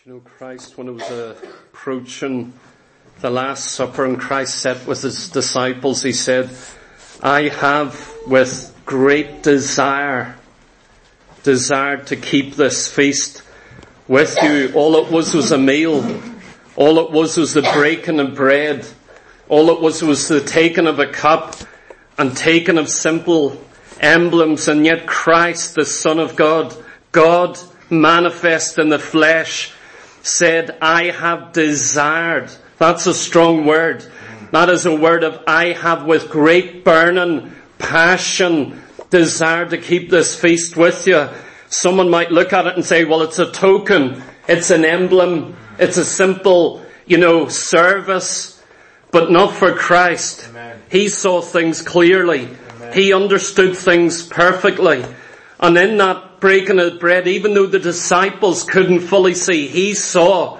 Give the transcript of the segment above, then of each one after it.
You know, Christ, when it was approaching the Last Supper and Christ sat with his disciples, he said, I have with great desire to keep this feast with you. All it was a meal. All it was the breaking of bread. All it was the taking of a cup and taking of simple emblems. And yet Christ, the Son of God, God manifest in the flesh, said, I have desired. That's a strong word. That is a word of I have with great burning passion desired to keep this feast with you. Someone might look at it and say, well, it's a token. It's an emblem. It's a simple, service. But not for Christ. Amen. He saw things clearly. Amen. He understood things perfectly. And in that breaking of bread, even though the disciples couldn't fully see, he saw.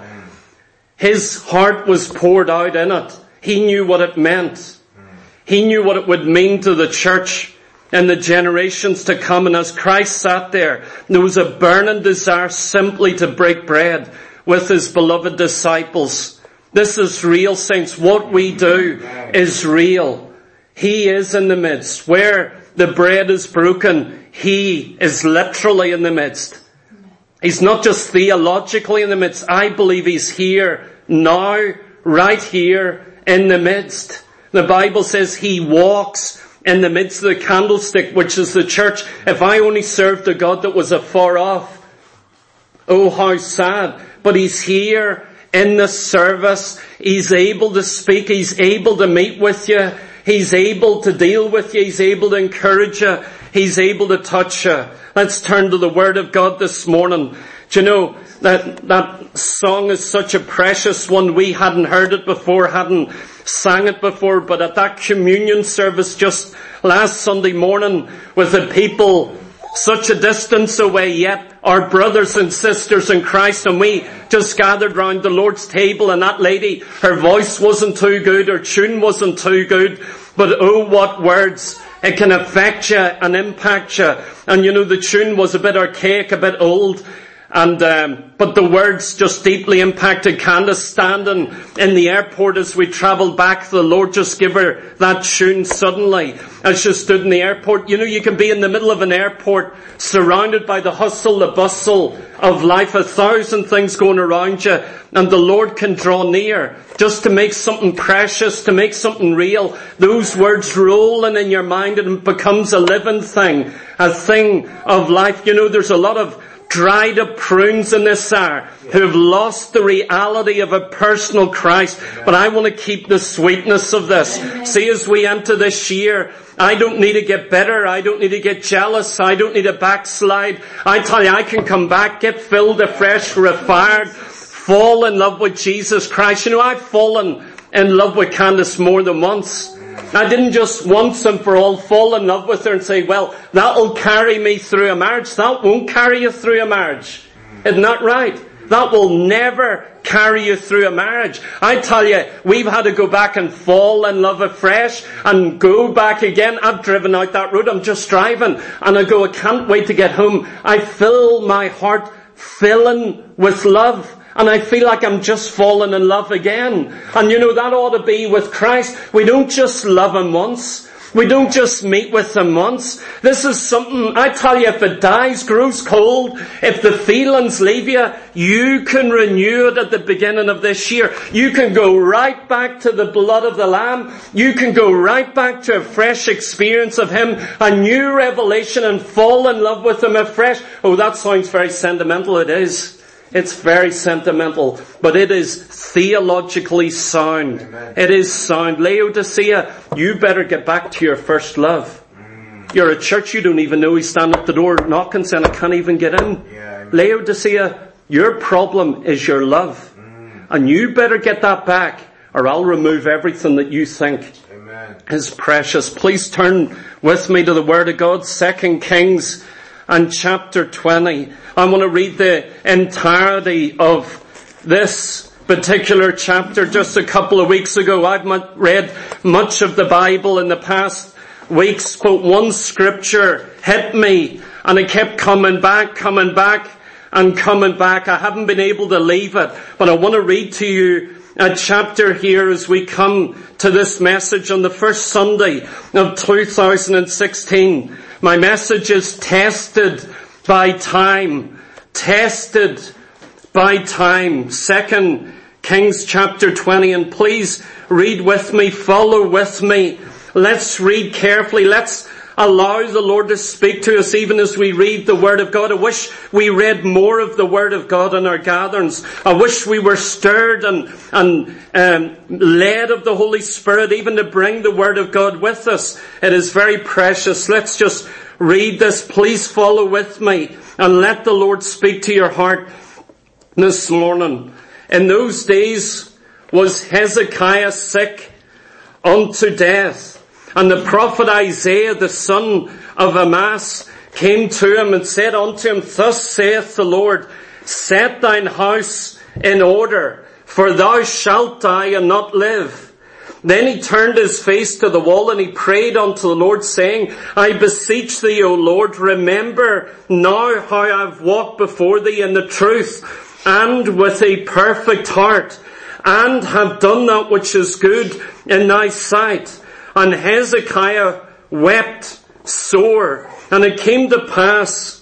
His heart was poured out in it. He knew what it meant. He knew what it would mean to the church and the generations to come. And as Christ sat there was a burning desire simply to break bread with his beloved disciples. This is real, saints. What we do is real. He is in the midst. Where the bread is broken, he is literally in the midst. He's not just theologically in the midst. I believe he's here now, right here in the midst. The Bible says he walks in the midst of the candlestick, which is the church. If I only served a God that was afar off, oh, how sad. But he's here in the service. He's able to speak. He's able to meet with you. He's able to deal with you. He's able to encourage you. He's able to touch you. Let's turn to the Word of God this morning. Do you know that song is such a precious one? We hadn't heard it before, hadn't sang it before, but at that communion service just last Sunday morning with the people such a distance away, yet our brothers and sisters in Christ, and we just gathered round the Lord's table, and that lady, her voice wasn't too good, her tune wasn't too good, but oh, what words. It can affect you and impact you. And the tune was a bit archaic, a bit old. But the words just deeply impacted Candace standing in the airport as we travelled back. The Lord just gave her that tune suddenly as she stood in the airport. You can be in the middle of an airport surrounded by the hustle, the bustle of life, 1,000 things going around you, and the Lord can draw near just to make something precious, to make something real. Those words rolling in your mind and it becomes a living thing, a thing of life. There's a lot of dried up prunes in this hour who have lost the reality of a personal Christ. But I want to keep the sweetness of this. See, as we enter this year, I don't need to get better. I don't need to get jealous. I don't need to backslide. I tell you, I can come back, get filled afresh, refired, fall in love with Jesus Christ. I've fallen in love with Candace more than once. I didn't just once and for all fall in love with her and say, well, that'll carry me through a marriage. That won't carry you through a marriage. Isn't that right? That will never carry you through a marriage. I tell you, we've had to go back and fall in love afresh and go back again. I've driven out that road. I'm just driving and I go, I can't wait to get home. I fill my heart filling with love. And I feel like I'm just falling in love again. And that ought to be with Christ. We don't just love him once. We don't just meet with him once. This is something, I tell you, if it dies, grows cold, if the feelings leave you, you can renew it at the beginning of this year. You can go right back to the blood of the Lamb. You can go right back to a fresh experience of him, a new revelation, and fall in love with him afresh. Oh, that sounds very sentimental. It is. It's very sentimental, but it is theologically sound. Amen. It is sound. Laodicea, you better get back to your first love. You're a church, you don't even know he's standing at the door knocking saying, I can't even get in. Yeah, Laodicea, your problem is your love. And you better get that back, or I'll remove everything that you think is precious. Please turn with me to the Word of God, 2 Kings and chapter 20. I want to read the entirety of this particular chapter. Just a couple of weeks ago, I've read much of the Bible in the past weeks. Quote, one scripture hit me and it kept coming back. and coming back. I haven't been able to leave it, but I want to read to you a chapter here as we come to this message on the first Sunday of 2016. My message is tested by time. Tested by time. 2 Kings chapter 20. And please read with me, follow with me. Let's read carefully. Let's allow the Lord to speak to us even as we read the Word of God. I wish we read more of the Word of God in our gatherings. I wish we were stirred and led of the Holy Spirit even to bring the Word of God with us. It is very precious. Let's just read this. Please follow with me and let the Lord speak to your heart this morning. In those days was Hezekiah sick unto death. And the prophet Isaiah, the son of Amoz, came to him and said unto him, Thus saith the Lord, Set thine house in order, for thou shalt die and not live. Then he turned his face to the wall and he prayed unto the Lord, saying, I beseech thee, O Lord, remember now how I have walked before thee in the truth and with a perfect heart, and have done that which is good in thy sight. And Hezekiah wept sore. And it came to pass,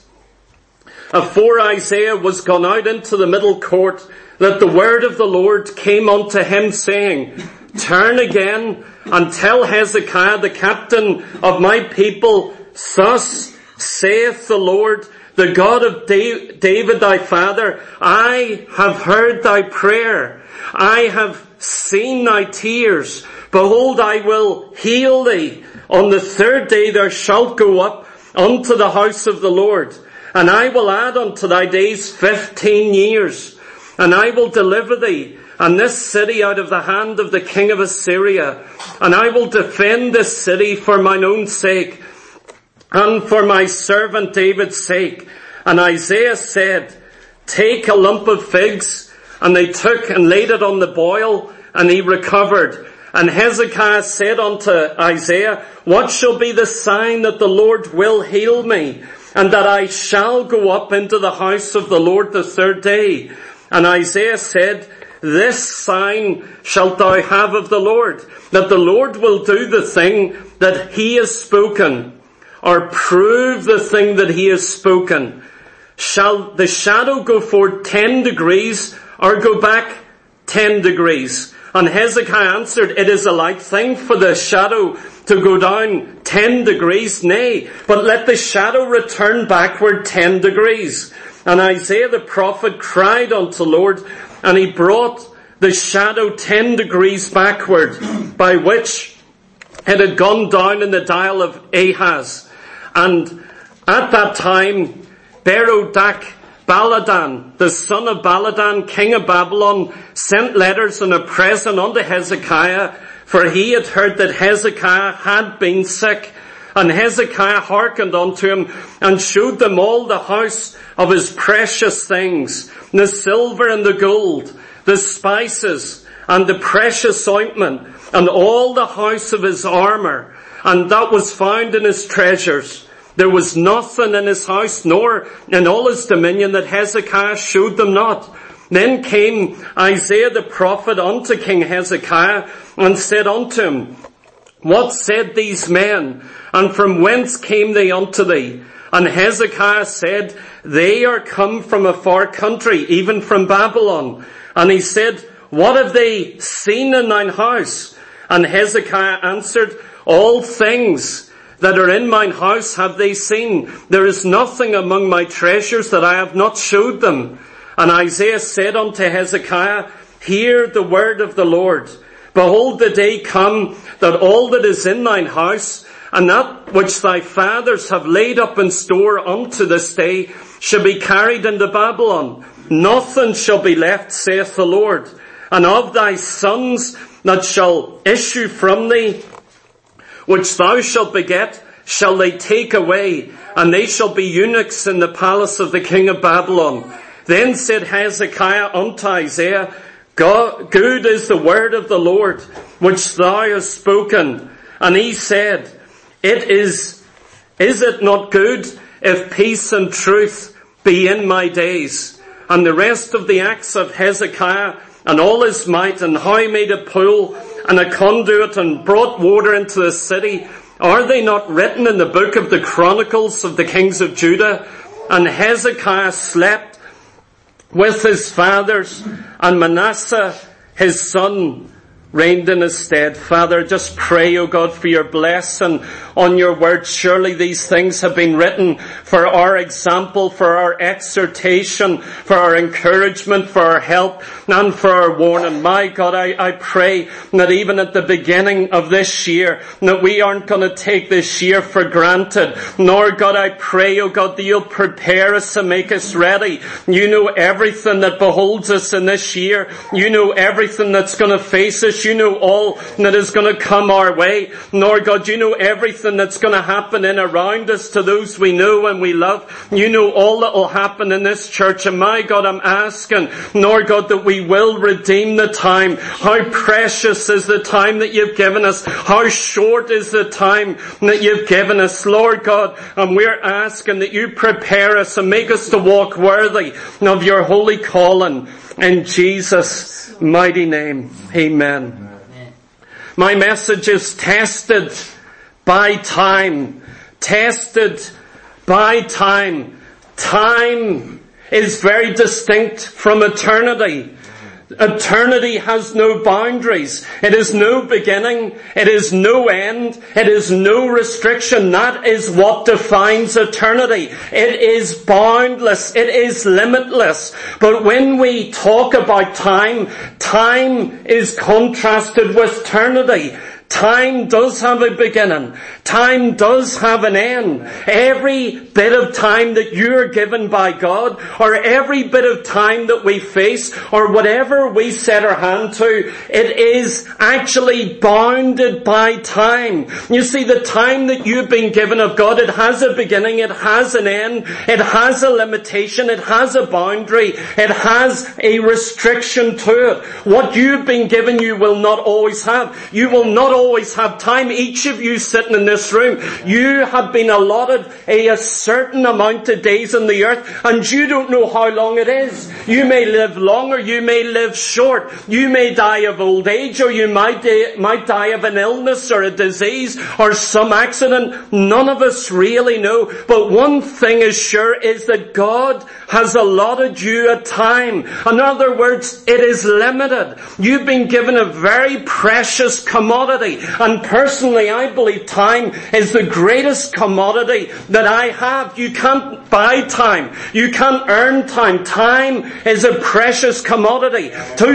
afore Isaiah was gone out into the middle court, that the word of the Lord came unto him, saying, Turn again and tell Hezekiah, the captain of my people, Thus saith the Lord, the God of David thy father, I have heard thy prayer. I have seen thy tears. Behold, I will heal thee. On the third day thou shalt go up unto the house of the Lord. And I will add unto thy days 15 years. And I will deliver thee and this city out of the hand of the king of Assyria. And I will defend this city for mine own sake, and for my servant David's sake. And Isaiah said, Take a lump of figs. And they took and laid it on the boil, and he recovered. And Hezekiah said unto Isaiah, What shall be the sign that the Lord will heal me, and that I shall go up into the house of the Lord the third day? And Isaiah said, This sign shalt thou have of the Lord, that the Lord will do the thing that he has spoken, or prove the thing that he has spoken. Shall the shadow go forward 10 degrees, or go back 10 degrees? And Hezekiah answered, It is a light thing for the shadow to go down 10 degrees, nay, but let the shadow return backward 10 degrees. And Isaiah the prophet cried unto the Lord, and he brought the shadow 10 degrees backward, by which it had gone down in the dial of Ahaz. And at that time, Berodach Baladan, the son of Baladan, king of Babylon, sent letters and a present unto Hezekiah, for he had heard that Hezekiah had been sick. And Hezekiah hearkened unto him, and showed them all the house of his precious things, the silver and the gold, the spices, and the precious ointment, and all the house of his armour, and that was found in his treasures. There was nothing in his house, nor in all his dominion, that Hezekiah showed them not. Then came Isaiah the prophet unto King Hezekiah, and said unto him, What said these men, and from whence came they unto thee? And Hezekiah said, They are come from a far country, even from Babylon. And he said, What have they seen in thine house? And Hezekiah answered, All things that are in mine house have they seen. There is nothing among my treasures that I have not showed them. And Isaiah said unto Hezekiah, Hear the word of the Lord. Behold, the day come that all that is in thine house, and that which thy fathers have laid up in store unto this day, shall be carried into Babylon. Nothing shall be left, saith the Lord. And of thy sons that shall issue from thee, which thou shalt beget, shall they take away, and they shall be eunuchs in the palace of the king of Babylon. Then said Hezekiah unto Isaiah, Good is the word of the Lord, which thou hast spoken. And he said, Is it not good if peace and truth be in my days. And the rest of the acts of Hezekiah and all his might, and how he made a pool and a conduit and brought water into the city, are they not written in the book of the Chronicles of the kings of Judah? And Hezekiah slept with his fathers, and Manasseh his son reigned in his stead. Father, just pray, O God, for your blessing on your word. Surely these things have been written for our example, for our exhortation, for our encouragement, for our help, and for our warning. My God, I pray that even at the beginning of this year, that we aren't going to take this year for granted. Nor, God, I pray, O God, that you'll prepare us and make us ready. You know everything that beholds us in this year. You know everything that's going to face us. You know all that is going to come our way. Lord God, you know everything that's going to happen in around us to those we know and we love. You know all that will happen in this church. And my God, I'm asking, Lord God, that we will redeem the time. How precious is the time that you've given us. How short is the time that you've given us, Lord God. And we're asking that you prepare us and make us to walk worthy of your holy calling. In Jesus' mighty name, amen. My message is tested by time. Tested by time. Time is very distinct from eternity. Eternity has no boundaries. It is no beginning. It is no end. It is no restriction. That is what defines eternity. It is boundless. It is limitless. But when we talk about time, time is contrasted with eternity. Time does have a beginning. Time does have an end. Every bit of time that you're given by God, or every bit of time that we face, or whatever we set our hand to, it is actually bounded by time. You see, the time that you've been given of God, it has a beginning, it has an end, it has a limitation, it has a boundary, it has a restriction to it. What you've been given, you will not always have. You will not always have time. Each of you sitting in this room, you have been allotted a certain amount of days on the earth, and you don't know how long it is. You may live longer, you may live short, you may die of old age, or you might die of an illness or a disease or some accident. None of us really know. But one thing is sure, is that God has allotted you a time. In other words, it is limited. You've been given a very precious commodity. And personally, I believe time is the greatest commodity that I have. You can't buy time. You can't earn time. Time is a precious commodity.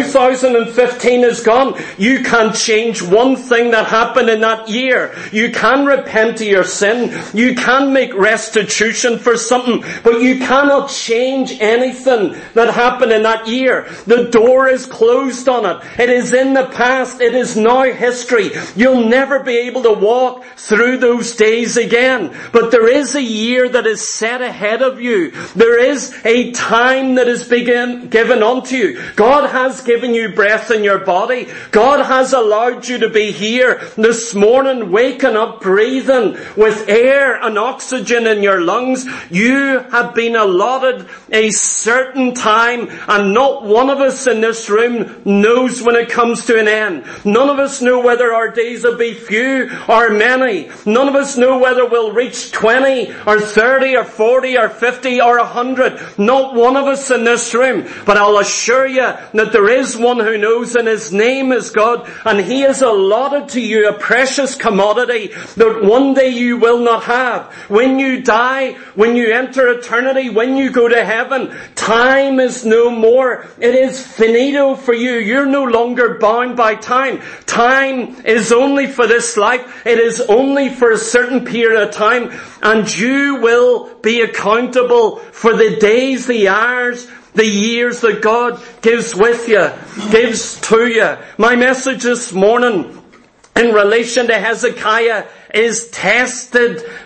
2015 is gone. You can't change one thing that happened in that year. You can repent of your sin. You can make restitution for something. But you cannot change anything that happened in that year. The door is closed on it. It is in the past. It is now history. You'll never be able to walk through those days again. But there is a year that is set ahead of you. There is a time that is given unto you. God has given you breath in your body. God has allowed you to be here this morning, waking up, breathing with air and oxygen in your lungs. You have been allotted a certain time, and not one of us in this room knows when it comes to an end. None of us know whether our days will be few or many. None of us know whether we'll reach 20 or 30 or 40 or 50 or 100. Not one of us in this room. But I'll assure you that there is one who knows, and his name is God, and he has allotted to you a precious commodity that one day you will not have. When you die, when you enter eternity, when you go to heaven, time is no more. It is finito for you. You're no longer bound by time. Time is only for this life. It is only for a certain period of time, and you will be accountable for the days, the hours, the years that God gives with you, gives to you. My message this morning in relation to Hezekiah is tested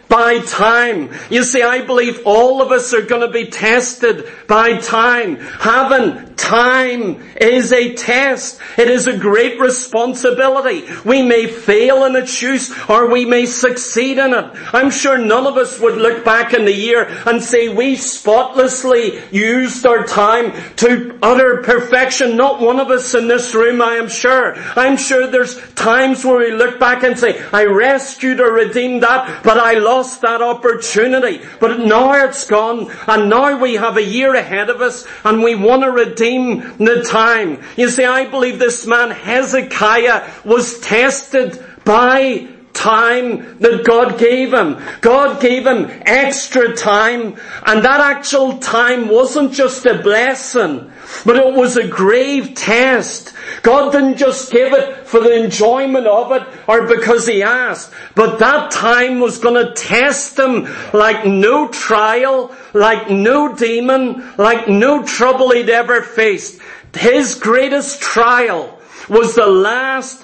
by time. You see, I believe all of us are going to be tested by time. Having time is a test. It is a great responsibility. We may fail in its use or we may succeed in it. I'm sure none of us would look back in the year and say we spotlessly used our time to utter perfection. Not one of us in this room, I am sure. I'm sure there's times where we look back and say, I rescued or redeemed that, but I lost that opportunity. But now it's gone, and now we have a year ahead of us, and we want to redeem the time. You see, I believe this man Hezekiah was tested by time that God gave him. God gave him extra time, and that actual time wasn't just a blessing, but it was a grave test. God didn't just give it for the enjoyment of it or because he asked, but that time was going to test him like no trial, like no demon, like no trouble he'd ever faced. His greatest trial was the last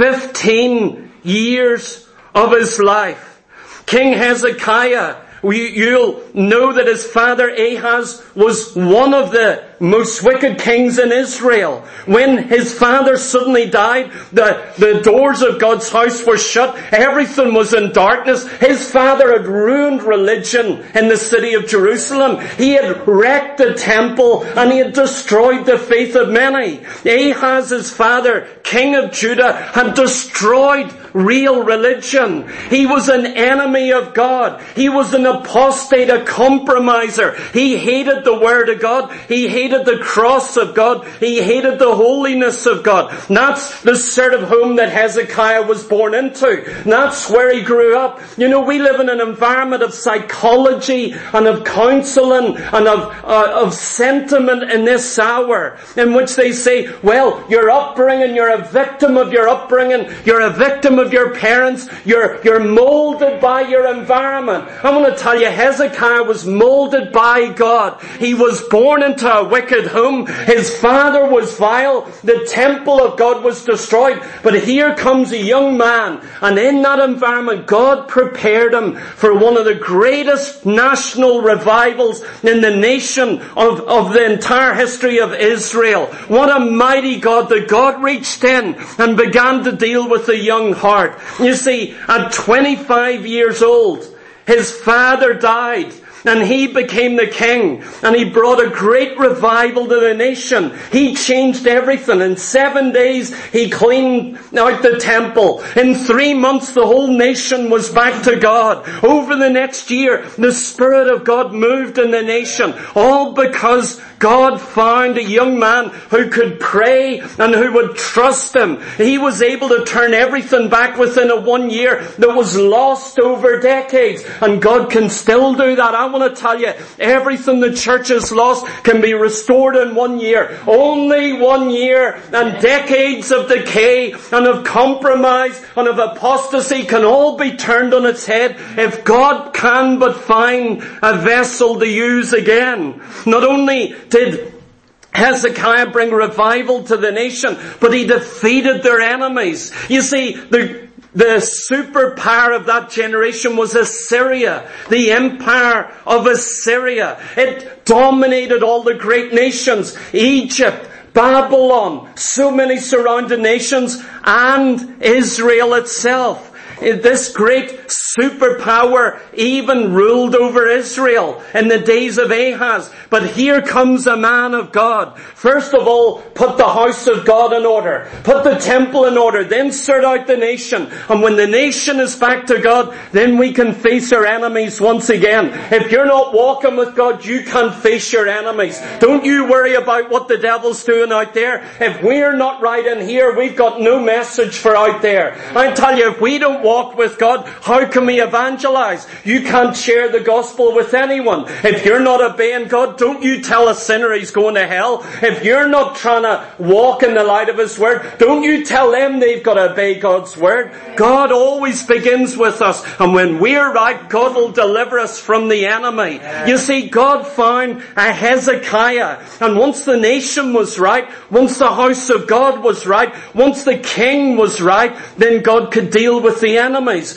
15 years of his life. King Hezekiah, you'll know that his father Ahaz was one of the most wicked kings in Israel. When his father suddenly died, the doors of God's house were shut. Everything was in darkness. His father had ruined religion in the city of Jerusalem. He had wrecked the temple and he had destroyed the faith of many. Ahaz, his father, king of Judah, had destroyed real religion. He was an enemy of God. He was an apostate, a compromiser. He hated the Word of God. He hated the cross of God. He hated the holiness of God. And that's the sort of home that Hezekiah was born into. And that's where he grew up. You know, we live in an environment of psychology and of counseling and of sentiment in this hour, in which they say, well, your upbringing, you're a victim of your upbringing. You're a victim of your parents. You're molded by your environment. I want to tell you, Hezekiah was molded by God. He was born into a wicked home. His father was vile. The temple of God was destroyed. But here comes a young man, and in that environment, God prepared him for one of the greatest national revivals in the nation of the entire history of Israel. What a mighty God that God reached in and began to deal with a young heart. You see, at 25 years old, his father died, and he became the king, and he brought a great revival to the nation. He changed everything. In 7 days, he cleaned out the temple. In 3 months, the whole nation was back to God. Over the next year, the Spirit of God moved in the nation, all because God found a young man who could pray and who would trust him. He was able to turn everything back within a 1 year that was lost over decades. And God can still do that. I want to tell you, everything the church has lost can be restored in 1 year. Only 1 year, and decades of decay and of compromise and of apostasy can all be turned on its head if God can but find a vessel to use again. Not only did Hezekiah bring revival to the nation, but he defeated their enemies. You see, the superpower of that generation was Assyria, the empire of Assyria. It dominated all the great nations, Egypt, Babylon, so many surrounding nations, and Israel itself. This great superpower even ruled over Israel in the days of Ahaz. But here comes a man of God. First of all, put the house of God in order. Put the temple in order. Then sort out the nation. And when the nation is back to God, then we can face our enemies once again. If you're not walking with God, you can't face your enemies. Don't you worry about what the devil's doing out there. If we're not right in here, we've got no message for out there. I tell you, if we don't walk with God, how can we evangelize? You can't share the gospel with anyone. If you're not obeying God, don't you tell a sinner he's going to hell. If you're not trying to walk in the light of His Word, don't you tell them they've got to obey God's Word. God always begins with us, and when we're right, God will deliver us from the enemy. You see, God found a Hezekiah, and once the nation was right, once the house of God was right, once the king was right, then God could deal with the enemies. And an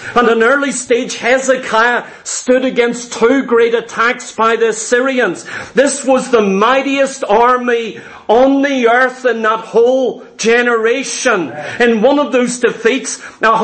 early stage, Hezekiah stood against two great attacks by the Assyrians. This was the mightiest army on the earth in that whole generation. In one of those defeats,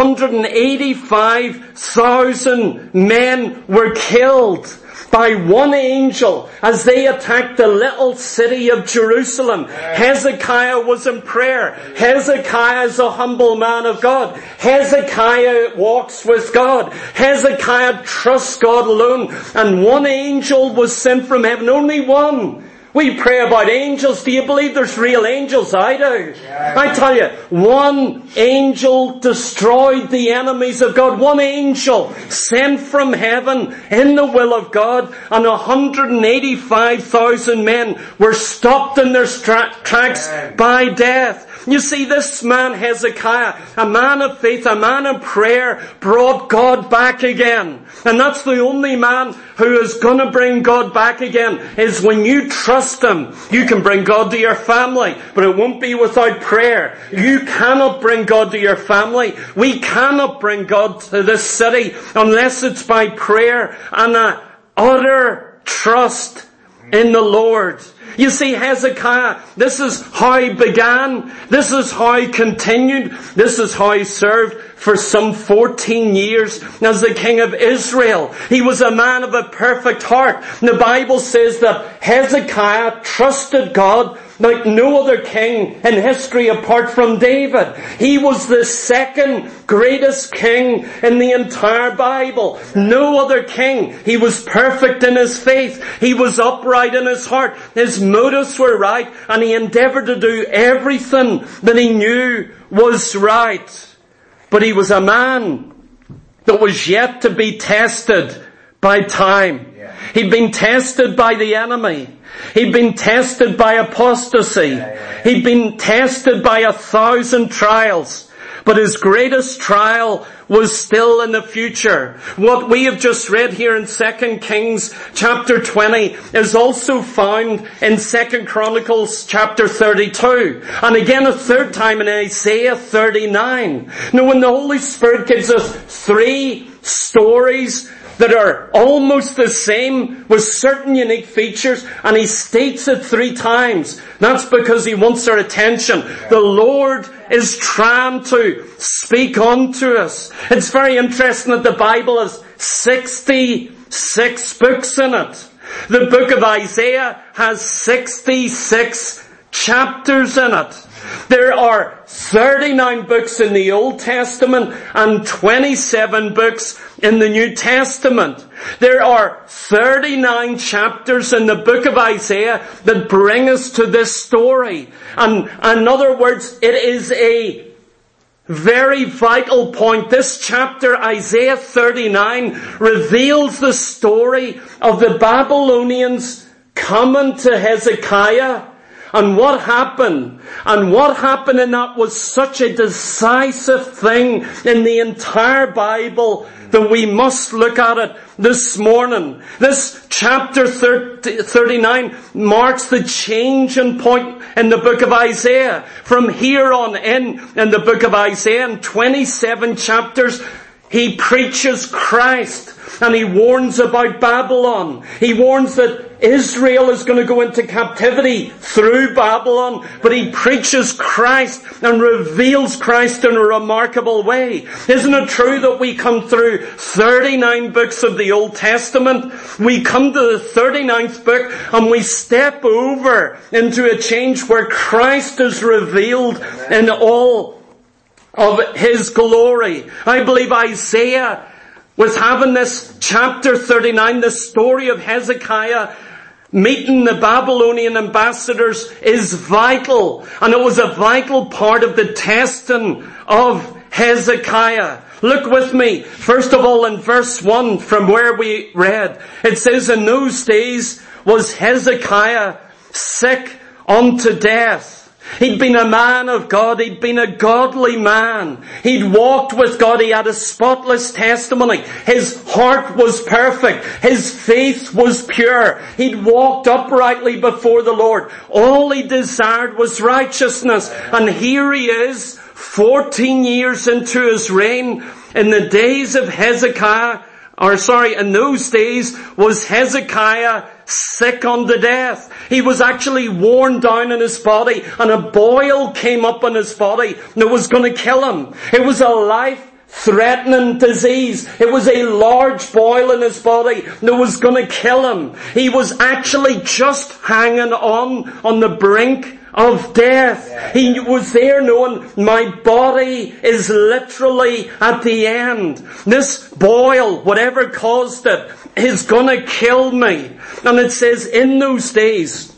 185,000 men were killed by one angel as they attacked the little city of Jerusalem. Hezekiah was in prayer. Hezekiah is a humble man of God. Hezekiah walks with God. Hezekiah trusts God alone. And one angel was sent from heaven. Only one. We pray about angels. Do you believe there's real angels? I do. I tell you, one angel destroyed the enemies of God. One angel sent from heaven in the will of God, and 185,000 men were stopped in their tracks by death. You see, this man Hezekiah, a man of faith, a man of prayer, brought God back again. And that's the only man who is going to bring God back again, is when you trust Him. You can bring God to your family, but it won't be without prayer. You cannot bring God to your family. We cannot bring God to this city unless it's by prayer and an utter trust in the Lord. You see, Hezekiah, this is how he began. This is how he continued. This is how he served for some 14 years as the king of Israel. He was a man of a perfect heart. And the Bible says that Hezekiah trusted God like no other king in history apart from David. He was the second greatest king in the entire Bible. No other king. He was perfect in his faith. He was upright in his heart. His motives were right, and he endeavored to do everything that he knew was right. But he was a man that was yet to be tested by time. He'd been tested by the enemy. He'd been tested by apostasy. He'd been tested by 1,000 trials. But his greatest trial was still in the future. What we have just read here in 2 Kings chapter 20 is also found in 2 Chronicles chapter 32. And again a third time in Isaiah 39. Now when the Holy Spirit gives us three stories that are almost the same with certain unique features, and he states it 3 times. That's because he wants our attention. The Lord is trying to speak unto us. It's very interesting that the Bible has 66 books in it. The book of Isaiah has 66 chapters in it. There are 39 books in the Old Testament and 27 books in the New Testament. There are 39 chapters in the book of Isaiah that bring us to this story. And in other words, it is a very vital point. This chapter, Isaiah 39, reveals the story of the Babylonians coming to Hezekiah. And what happened? And what happened in that was such a decisive thing in the entire Bible that we must look at it this morning. This chapter 39 marks the changing point in the book of Isaiah. From here on in the book of Isaiah, in 27 chapters, he preaches Christ. And he warns about Babylon. He warns that Israel is going to go into captivity through Babylon. But he preaches Christ and reveals Christ in a remarkable way. Isn't it true that we come through 39 books of the Old Testament? We come to the 39th book and we step over into a change where Christ is revealed in all of His glory. I believe Isaiah was having this chapter 39, the story of Hezekiah meeting the Babylonian ambassadors, is vital. And it was a vital part of the testing of Hezekiah. Look with me, first of all, in verse 1 from where we read. It says, in those days was Hezekiah sick unto death. He'd been a man of God. He'd been a godly man. He'd walked with God. He had a spotless testimony. His heart was perfect. His faith was pure. He'd walked uprightly before the Lord. All he desired was righteousness. And here he is, 14 years into his reign, in the days of in those days was Hezekiah sick unto death. He was actually worn down in his body, and a boil came up in his body that was going to kill him. It was a life-threatening disease. It was a large boil in his body that was going to kill him. He was actually just hanging on the brink of death. He was there knowing, my body is literally at the end. This boil, whatever caused it, is gonna kill me. And it says, in those days,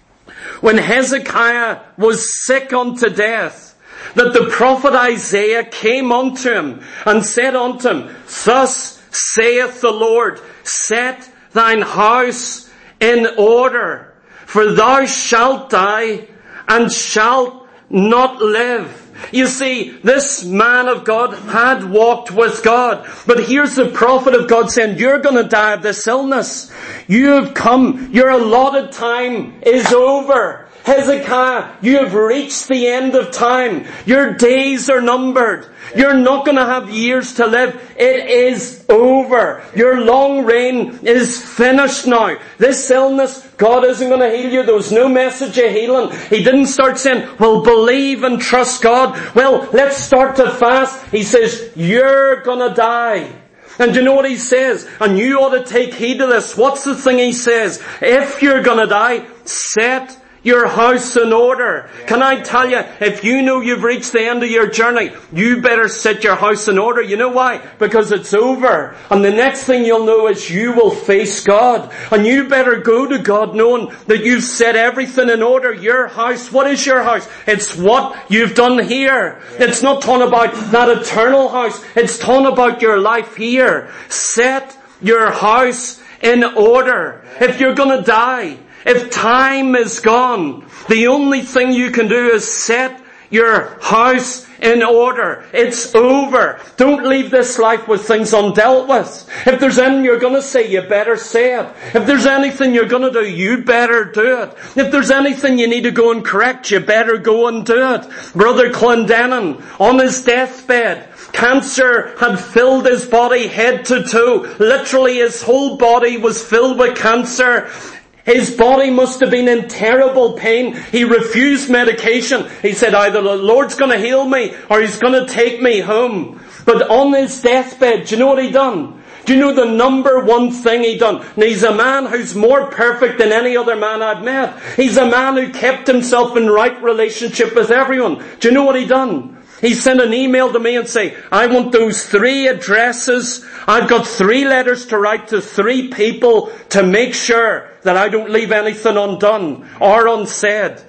when Hezekiah was sick unto death, that the prophet Isaiah came unto him and said unto him, thus saith the Lord, set thine house in order, for thou shalt die, and shalt not live. You see, this man of God had walked with God. But here's the prophet of God saying, you're going to die of this illness. You have come. Your allotted time is over. Hezekiah, you have reached the end of time. Your days are numbered. You're not going to have years to live. It is over. Your long reign is finished now. This illness, God isn't going to heal you. There was no message of healing. He didn't start saying, well, believe and trust God. Well, let's start to fast. He says, you're going to die. And you know what he says? And you ought to take heed to this. What's the thing he says? If you're going to die, set your house in order. Can I tell you, if you know you've reached the end of your journey, you better set your house in order. You know why? Because it's over. And the next thing you'll know is you will face God. And you better go to God knowing that you've set everything in order. Your house, what is your house? It's what you've done here. It's not talking about that eternal house. It's talking about your life here. Set your house in order. If you're going to die, if time is gone, the only thing you can do is set your house in order. It's over. Don't leave this life with things undealt with. If there's anything you're going to say, you better say it. If there's anything you're going to do, you better do it. If there's anything you need to go and correct, you better go and do it. Brother Clendenin, on his deathbed, cancer had filled his body head to toe. Literally his whole body was filled with cancer. His body must have been in terrible pain. He refused medication. He said, either the Lord's going to heal me or He's going to take me home. But on his deathbed, do you know what he done? Do you know the number one thing he done? And he's a man who's more perfect than any other man I've met. He's a man who kept himself in right relationship with everyone. Do you know what he done? He sent an email to me and say, I want those 3 addresses. I've got 3 letters to write to 3 people to make sure that I don't leave anything undone or unsaid.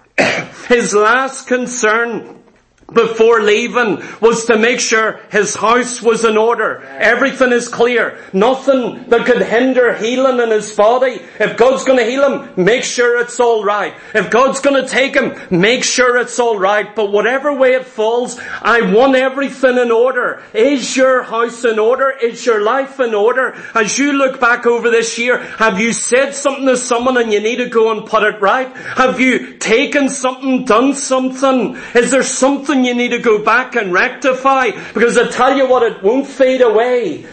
His last concern before leaving was to make sure his house was in order. Everything is clear. Nothing that could hinder healing in his body. If God's going to heal him, make sure it's all right. If God's going to take him, make sure it's all right. But whatever way it falls, I want everything in order. Is your house in order? Is your life in order? As you look back over this year, have you said something to someone and you need to go and put it right? Have you taken something, done something? Is there something you need to go back and rectify? Because I tell you what, it won't fade away.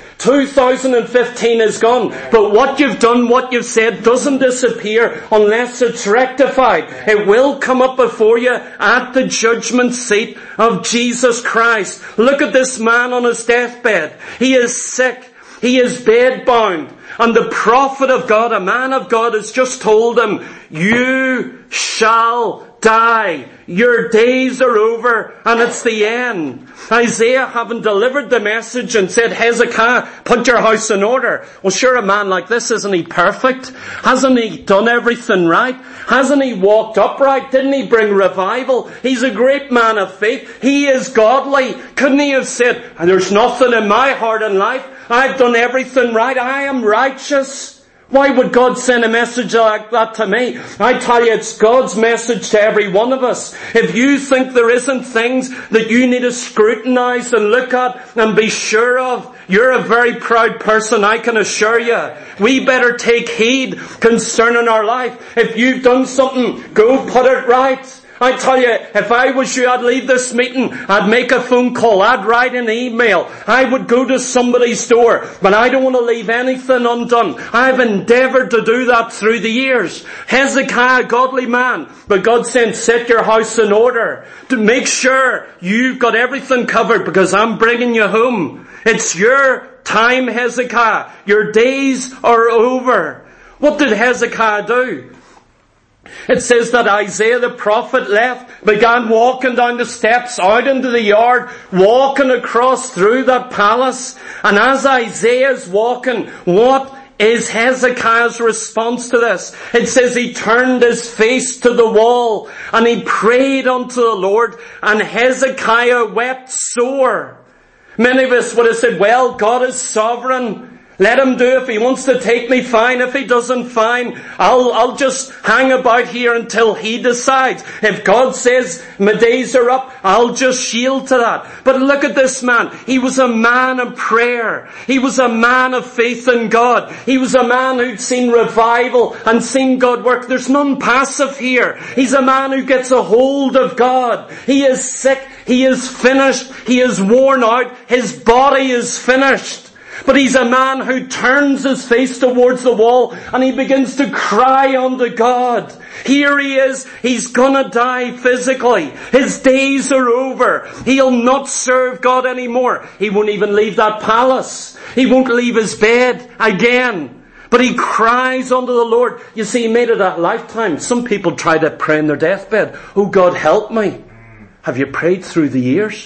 2015 is gone, but what you've done, what you've said doesn't disappear unless it's rectified. It will come up before you at the judgment seat of Jesus Christ. Look at this man on his deathbed. He is sick. He is bedbound. And the prophet of God, a man of God, has just told him, you shall die. Your days are over and it's the end. Isaiah, having delivered the message and said, Hezekiah, put your house in order. Well, sure, a man like this, isn't he perfect? Hasn't he done everything right? Hasn't he walked upright? Didn't he bring revival? He's a great man of faith. He is godly. Couldn't he have said, there's nothing in my heart and life. I've done everything right. I am righteous. Why would God send a message like that to me? I tell you, it's God's message to every one of us. If you think there isn't things that you need to scrutinize and look at and be sure of, you're a very proud person, I can assure you. We better take heed concerning our life. If you've done something, go put it right. I tell you, if I was you, I'd leave this meeting, I'd make a phone call, I'd write an email, I would go to somebody's door, but I don't want to leave anything undone. I've endeavoured to do that through the years. Hezekiah, a godly man, but God said, set your house in order to make sure you've got everything covered because I'm bringing you home. It's your time, Hezekiah. Your days are over. What did Hezekiah do? It says that Isaiah the prophet left, began walking down the steps, out into the yard, walking across through that palace. And as Isaiah's walking, what is Hezekiah's response to this? It says he turned his face to the wall and he prayed unto the Lord, and Hezekiah wept sore. Many of us would have said, well, God is sovereign. Let him do. If he wants to take me, fine. If he doesn't, fine. I'll just hang about here until he decides. If God says my days are up, I'll just yield to that. But look at this man. He was a man of prayer. He was a man of faith in God. He was a man who'd seen revival and seen God work. There's none passive here. He's a man who gets a hold of God. He is sick. He is finished. He is worn out. His body is finished. But he's a man who turns his face towards the wall and he begins to cry unto God. Here he is. He's gonna die physically. His days are over. He'll not serve God anymore. He won't even leave that palace. He won't leave his bed again. But he cries unto the Lord. You see, he made it a lifetime. Some people try to pray in their deathbed. Oh God, help me. Have you prayed through the years?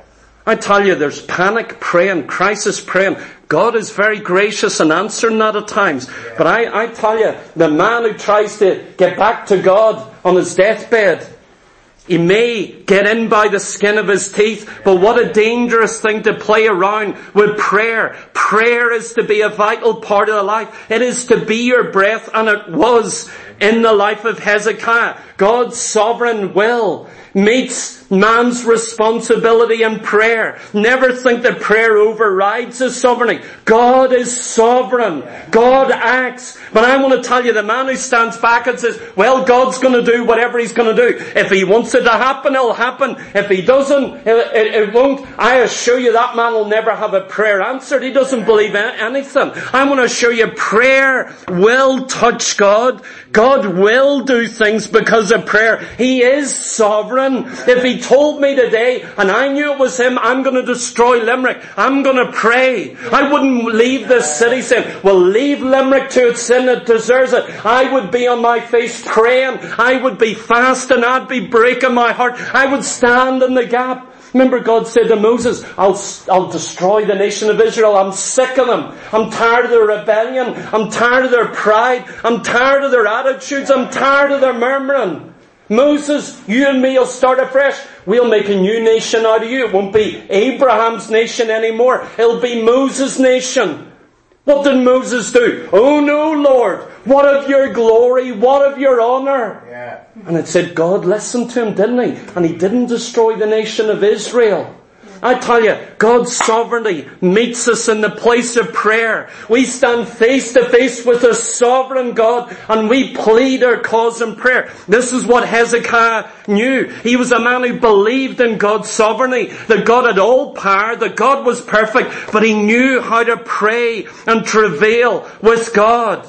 I tell you, there's panic praying, crisis praying. God is very gracious and answering that at times. But I tell you, the man who tries to get back to God on his deathbed, he may get in by the skin of his teeth, but what a dangerous thing to play around with prayer. Prayer is to be a vital part of the life. It is to be your breath, and it was in the life of Hezekiah. God's sovereign will meets man's responsibility in prayer. Never think that prayer overrides his sovereignty. God is sovereign. God acts. But I want to tell you, the man who stands back and says, well, God's going to do whatever he's going to do. If he wants it to happen, it'll happen. If he doesn't, it won't. I assure you that man will never have a prayer answered. He doesn't believe anything. I want to assure you, prayer will touch God. God will do things because of prayer. He is sovereign. If he told me today, and I knew it was him, I'm going to destroy Limerick, I'm going to pray. I wouldn't leave this city saying, well, leave Limerick to its sin, it deserves it. I would be on my face praying. I would be fasting. I'd be breaking my heart. I would stand in the gap. Remember, God said to Moses, I'll destroy the nation of Israel. I'm sick of them. I'm tired of their rebellion. I'm tired of their pride. I'm tired of their attitudes. I'm tired of their murmuring. Moses, you and me will start afresh. We'll make a new nation out of you. It won't be Abraham's nation anymore. It'll be Moses' nation. What did Moses do? Oh no, Lord. What of your glory? What of your honor? Yeah. And it said God listened to him, didn't he? And he didn't destroy the nation of Israel. I tell you, God's sovereignty meets us in the place of prayer. We stand face to face with a sovereign God and we plead our cause in prayer. This is what Hezekiah knew. He was a man who believed in God's sovereignty, that God had all power, that God was perfect, but he knew how to pray and travail with God.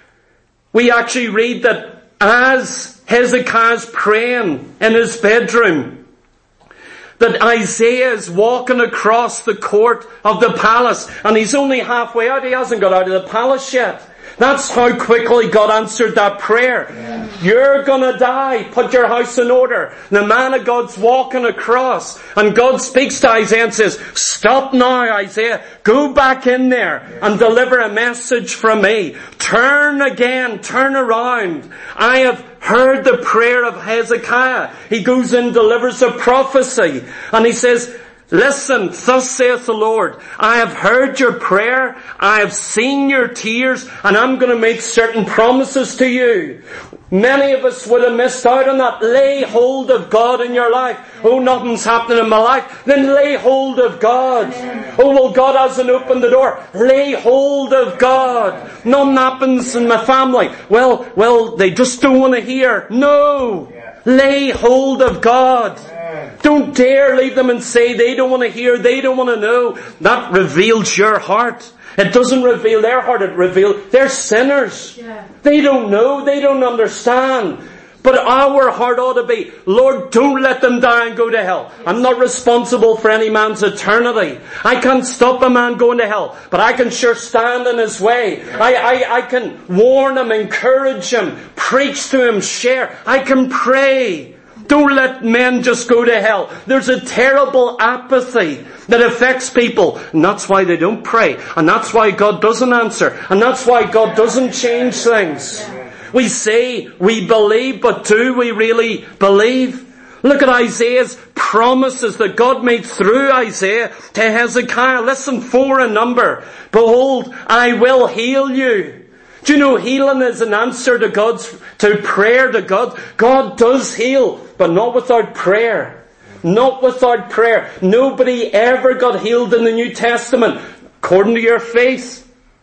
We actually read that as Hezekiah's praying in his bedroom, that Isaiah is walking across the court of the palace and he's only halfway out. He hasn't got out of the palace yet. That's how quickly God answered that prayer. Yeah. You're gonna die. Put your house in order. The man of God's walking across and God speaks to Isaiah and says, stop now, Isaiah. Go back in there and deliver a message from me. Turn again. Turn around. I have heard the prayer of Hezekiah. He goes in, delivers a prophecy, and he says, listen, thus saith the Lord, I have heard your prayer, I have seen your tears, and I'm going to make certain promises to you. Many of us would have missed out on that. Lay hold of God in your life. Oh, nothing's happening in my life. Then lay hold of God. Oh, well, God hasn't opened the door. Lay hold of God. Nothing happens in my family. Well, they just don't want to hear. No. Lay hold of God. Don't dare leave them and say they don't want to hear, they don't want to know. That reveals your heart. It doesn't reveal their heart, it reveals they're sinners. They don't know, they don't understand. But our heart ought to be, Lord, don't let them die and go to hell. I'm not responsible for any man's eternity. I can't stop a man going to hell, but I can sure stand in his way. I can warn him, encourage him, preach to him, share. I can pray. Don't let men just go to hell. There's a terrible apathy that affects people. And that's why they don't pray. And that's why God doesn't answer. And that's why God doesn't change things. We say we believe, but do we really believe? Look at Isaiah's promises that God made through Isaiah to Hezekiah. Listen, 4 in number. Behold, I will heal you. Do you know healing is an answer to prayer to God? God does heal, but not without prayer. Not without prayer. Nobody ever got healed in the New Testament according to your faith.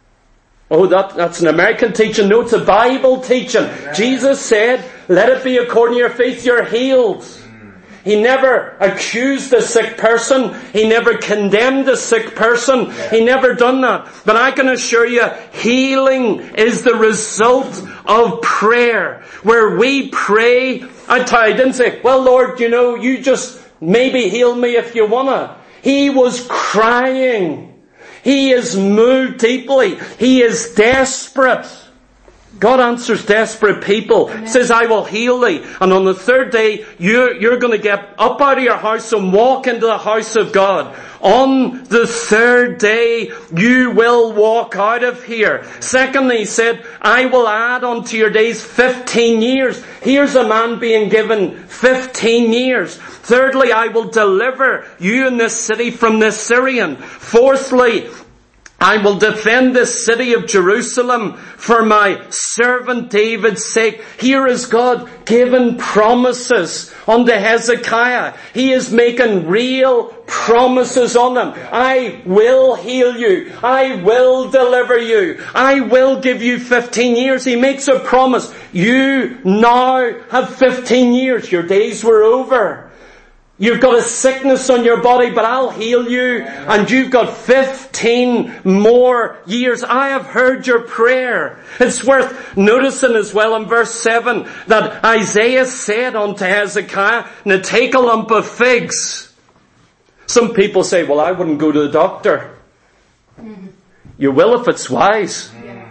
Oh, that's an American teaching. No, it's a Bible teaching. Jesus said, let it be according to your faith, you're healed. He never accused a sick person. He never condemned a sick person. He never done that. But I can assure you, healing is the result of prayer. Where we pray, I didn't say, well, Lord, you just maybe heal me if you wanna. He was crying. He is moved deeply. He is desperate. God answers desperate people. Amen. Says, I will heal thee. And on the third day, you're going to get up out of your house and walk into the house of God. On the third day, you will walk out of here. Secondly, he said, I will add unto your days 15 years. Here's a man being given 15 years. Thirdly, I will deliver you in this city from the Syrian. Fourthly, I will defend this city of Jerusalem for my servant David's sake. Here is God giving promises unto Hezekiah. He is making real promises on him. I will heal you. I will deliver you. I will give you 15 years. He makes a promise. You now have 15 years. Your days were over. You've got a sickness on your body, but I'll heal you. And you've got 15 more years. I have heard your prayer. It's worth noticing as well in verse 7 that Isaiah said unto Hezekiah, now take a lump of figs. Some people say, well, I wouldn't go to the doctor. You will if it's wise.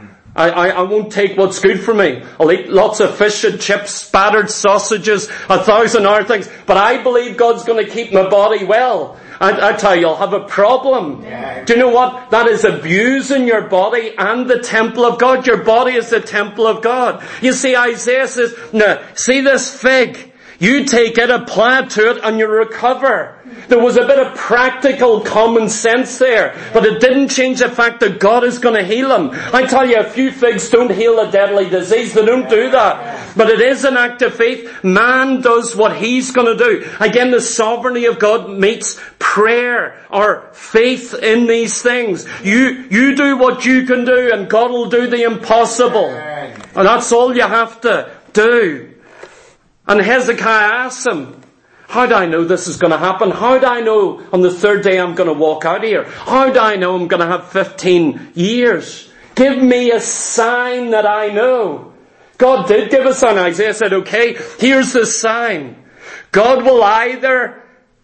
I won't take what's good for me. I'll eat lots of fish and chips, battered sausages, 1,000 other things. But I believe God's going to keep my body well. I tell you, you'll have a problem. Yeah. Do you know what? That is abusing your body and the temple of God. Your body is the temple of God. You see, Isaiah says, now, see this fig? You take it, apply it to it, and you recover. There was a bit of practical common sense there, but it didn't change the fact that God is going to heal him. I tell you, a few figs don't heal a deadly disease. They don't do that. But it is an act of faith. Man does what he's going to do. Again, the sovereignty of God meets prayer or faith in these things. You do what you can do, and God will do the impossible. And that's all you have to do. And Hezekiah asks him, how do I know this is going to happen? How do I know on the third day I'm going to walk out here? How do I know I'm going to have 15 years? Give me a sign that I know. God did give a sign. Isaiah said, okay, here's the sign. God will either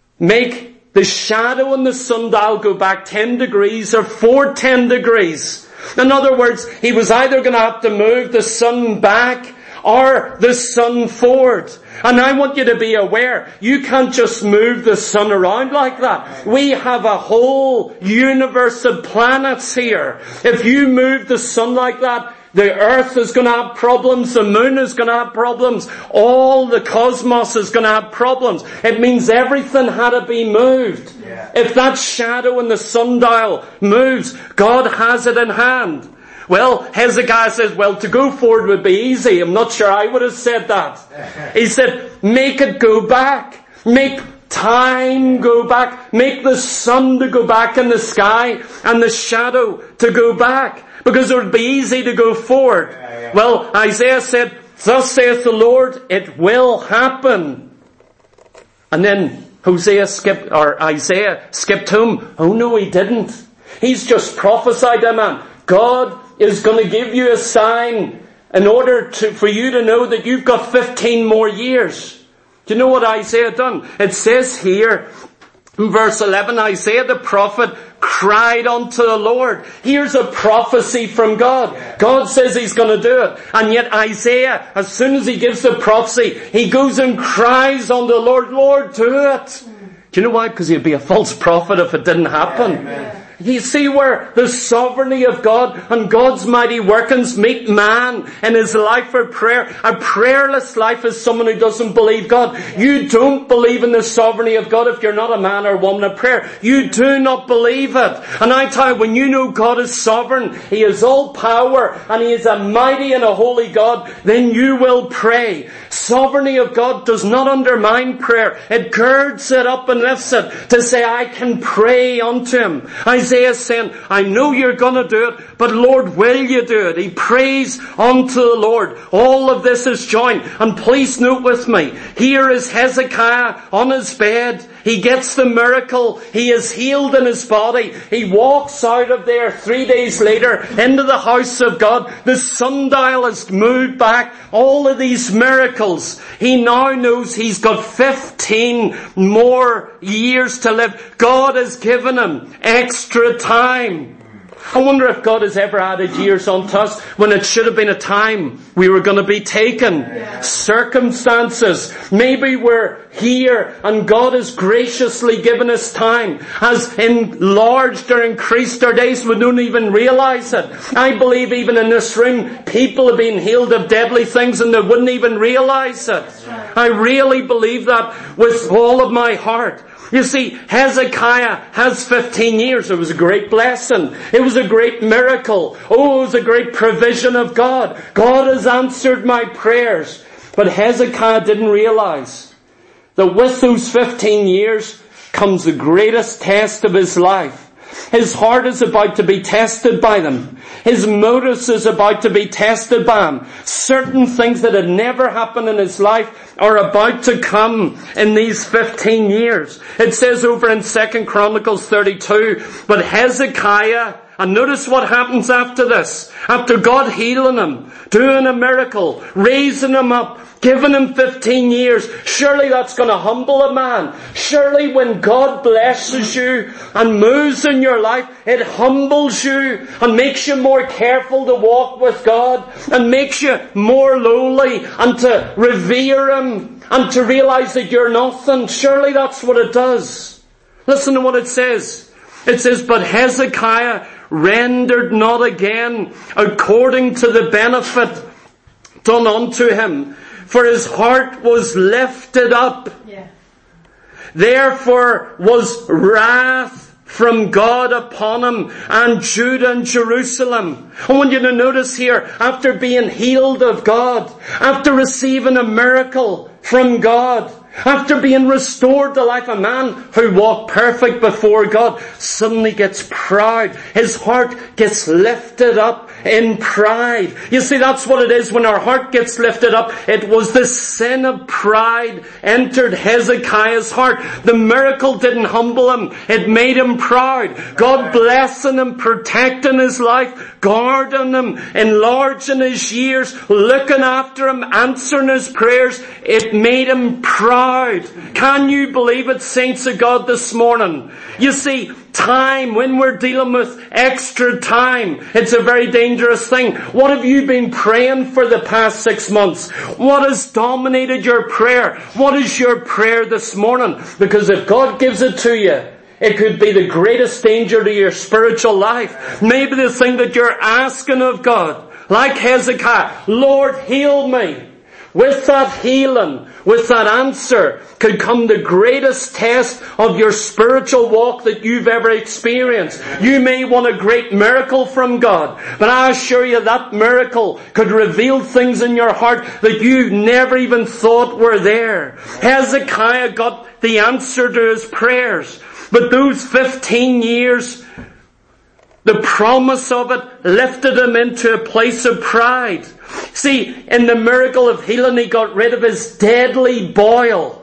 make the shadow and the sundial go back 10 degrees or forward 10 degrees. In other words, he was either going to have to move the sun back or the sun forward. And I want you to be aware, you can't just move the sun around like that. We have a whole universe of planets here. If you move the sun like that, the earth is going to have problems, the moon is going to have problems, all the cosmos is going to have problems. It means everything had to be moved. Yeah. If that shadow in the sundial moves, God has it in hand. Well, Hezekiah says, well, to go forward would be easy. I'm not sure I would have said that. He said, make it go back. Make time go back. Make the sun to go back in the sky and the shadow to go back. Because it would be easy to go forward. Well, Isaiah said, Thus saith the Lord, it will happen. And then Isaiah skipped home. Oh no, he didn't. He's just prophesied to man. God is going to give you a sign in order for you to know that you've got 15 more years. Do you know what Isaiah done? It says here in verse 11, Isaiah the prophet cried unto the Lord. Here's a prophecy from God. God says he's going to do it. And yet Isaiah, as soon as he gives the prophecy, he goes and cries unto the Lord, Lord, do it. Do you know why? Because he'd be a false prophet if it didn't happen. Amen. You see where the sovereignty of God and God's mighty workings meet man in his life for prayer. A prayerless life is someone who doesn't believe God. You don't believe in the sovereignty of God if you're not a man or woman of prayer. You do not believe it. And I tell you, when you know God is sovereign, He is all power, and He is a mighty and a holy God, then you will pray. Sovereignty of God does not undermine prayer. It girds it up and lifts it to say, I can pray unto Him. Isaiah is saying, I know you're going to do it, but Lord, will you do it? He prays unto the Lord. All of this is joined. And please note with me, here is Hezekiah on his bed. He gets the miracle. He is healed in his body. He walks out of there 3 days later into the house of God. The sundial is moved back. All of these miracles. He now knows he's got 15 more years to live. God has given him extra time. I wonder if God has ever added years onto us when it should have been a time we were going to be taken. Yeah. Circumstances. Maybe we're here and God has graciously given us time, has enlarged or increased our days. We don't even realize it. I believe even in this room, people have been healed of deadly things and they wouldn't even realize it. Right. I really believe that with all of my heart. You see, Hezekiah has 15 years. It was a great blessing. It was a great miracle. Oh, it was a great provision of God. God has answered my prayers. But Hezekiah didn't realize that with those 15 years comes the greatest test of his life. His heart is about to be tested by them. His motives is about to be tested by them. Certain things that had never happened in his life are about to come in these 15 years. It says over in 2 Chronicles 32, but Hezekiah, and notice what happens after this. After God healing him, doing a miracle, raising him up, giving him 15 years. Surely that's going to humble a man. Surely when God blesses you and moves in your life, it humbles you and makes you more careful to walk with God and makes you more lowly and to revere Him and to realize that you're nothing. Surely that's what it does. Listen to what it says. It says, but Hezekiah rendered not again according to the benefit done unto him, for his heart was lifted up. Yeah. Therefore was wrath from God upon him and Judah and Jerusalem. I want you to notice here, after being healed of God, after receiving a miracle from God, after being restored to life, a man who walked perfect before God suddenly gets proud. His heart gets lifted up in pride. You see, that's what it is when our heart gets lifted up. It was the sin of pride entered Hezekiah's heart. The miracle didn't humble him. It made him proud. God blessing him, protecting his life, guarding him, enlarging his years, looking after him, answering his prayers. It made him proud. Can you believe it, saints of God, this morning? You see, time, when we're dealing with extra time, it's a very dangerous thing. What have you been praying for the past 6 months? What has dominated your prayer? What is your prayer this morning? Because if God gives it to you, it could be the greatest danger to your spiritual life. Maybe the thing that you're asking of God, like Hezekiah, Lord, heal me. With that healing, with that answer, could come the greatest test of your spiritual walk that you've ever experienced. You may want a great miracle from God, but I assure you that miracle could reveal things in your heart that you never even thought were there. Hezekiah got the answer to his prayers, but those 15 years The promise of it lifted him into a place of pride. See, in the miracle of healing, he got rid of his deadly boil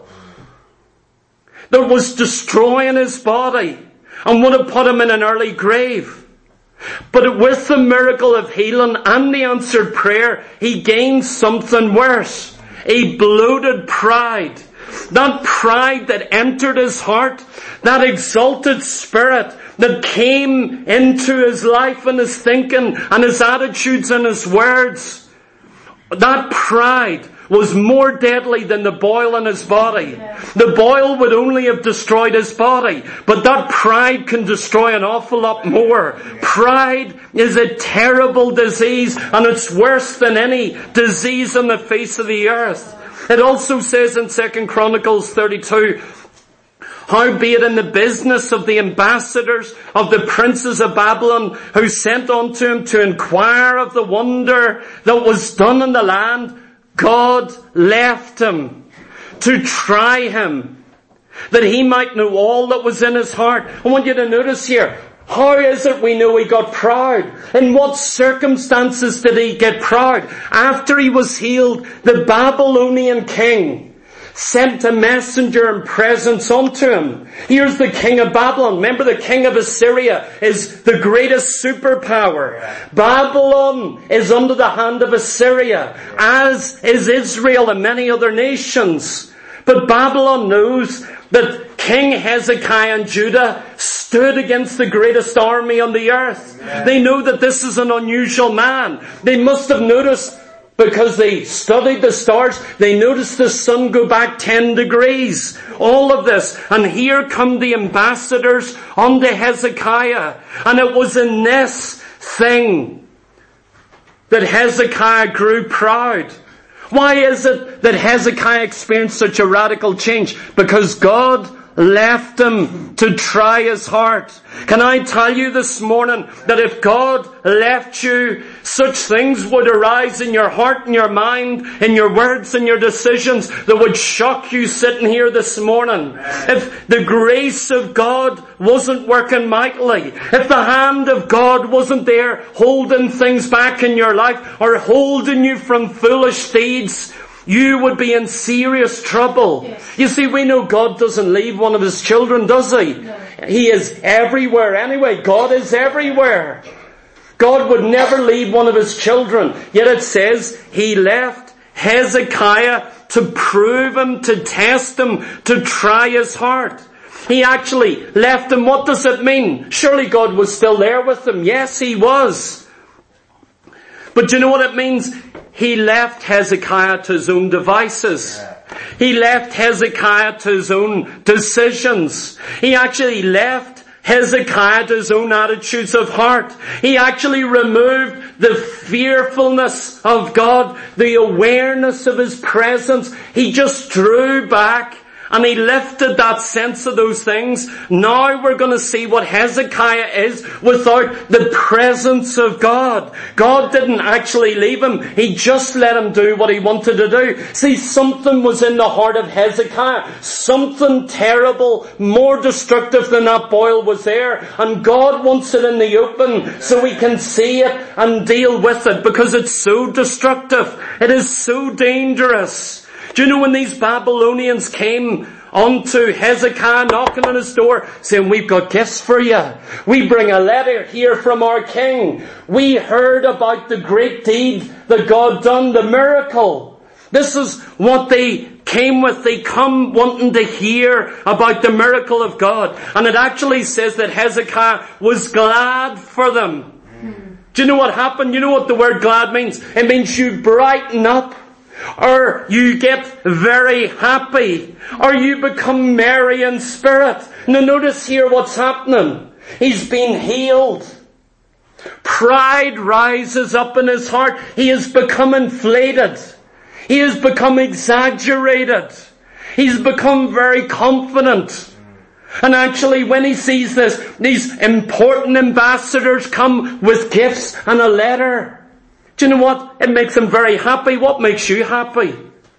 that was destroying his body and would have put him in an early grave. But with the miracle of healing and the answered prayer, he gained something worse. A bloated pride. That pride that entered his heart, that exalted spirit that came into his life and his thinking and his attitudes and his words. That pride was more deadly than the boil in his body. The boil would only have destroyed his body, but that pride can destroy an awful lot more. Pride is a terrible disease, and it's worse than any disease on the face of the earth. It also says in 2 Chronicles 32, howbeit in the business of the ambassadors of the princes of Babylon, who sent unto him to inquire of the wonder that was done in the land, God left him to try him, that he might know all that was in his heart. I want you to notice here, how is it we know he got proud? In what circumstances did he get proud? After he was healed, the Babylonian king sent a messenger and presents unto him. Here's the king of Babylon. Remember, the king of Assyria is the greatest superpower. Babylon is under the hand of Assyria, as is Israel and many other nations. But Babylon knows that King Hezekiah and Judah stood against the greatest army on the earth. They know that this is an unusual man. They must have noticed, because they studied the stars, they noticed the sun go back 10 degrees. All of this. And here come the ambassadors unto Hezekiah. And it was in this thing that Hezekiah grew proud. Why is it that Hezekiah experienced such a radical change? Because God left him to try his heart. Can I tell you this morning that if God left you, such things would arise in your heart and your mind, in your words and your decisions that would shock you sitting here this morning. If the grace of God wasn't working mightily, if the hand of God wasn't there holding things back in your life or holding you from foolish deeds, you would be in serious trouble. Yes. You see, we know God doesn't leave one of his children, does he? No. He is everywhere anyway. God is everywhere. God would never leave one of his children. Yet it says he left Hezekiah to prove him, to test him, to try his heart. He actually left him. What does it mean? Surely God was still there with him. Yes, he was. But do you know what it means? He left Hezekiah to his own devices. He left Hezekiah to his own decisions. He actually left Hezekiah to his own attitudes of heart. He actually removed the fearfulness of God, the awareness of his presence. He just drew back and he lifted that sense of those things. Now we're going to see what Hezekiah is without the presence of God. God didn't actually leave him. He just let him do what he wanted to do. See, something was in the heart of Hezekiah. Something terrible, more destructive than that boil was there. And God wants it in the open so we can see it and deal with it, because it's so destructive. It is so dangerous. Do you know when these Babylonians came unto Hezekiah knocking on his door saying, we've got gifts for you. We bring a letter here from our king. We heard about the great deed that God done, the miracle. This is what they came with. They come wanting to hear about the miracle of God. And it actually says that Hezekiah was glad for them. Do you know what happened? You know what the word glad means? It means you brighten up. Or you get very happy. Or you become merry in spirit. Now notice here what's happening. He's been healed. Pride rises up in his heart. He has become inflated. He has become exaggerated. He's become very confident. And actually when he sees this, these important ambassadors come with gifts and a letter. Do you know what? It makes him very happy. What makes you happy?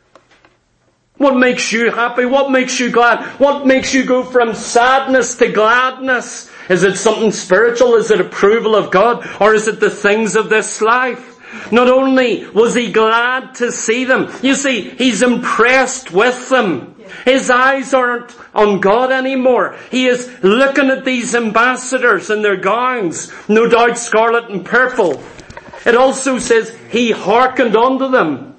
What makes you happy? What makes you glad? What makes you go from sadness to gladness? Is it something spiritual? Is it approval of God? Or is it the things of this life? Not only was he glad to see them, you see, he's impressed with them. His eyes aren't on God anymore. He is looking at these ambassadors in their gowns, no doubt scarlet and purple. It also says he hearkened unto them.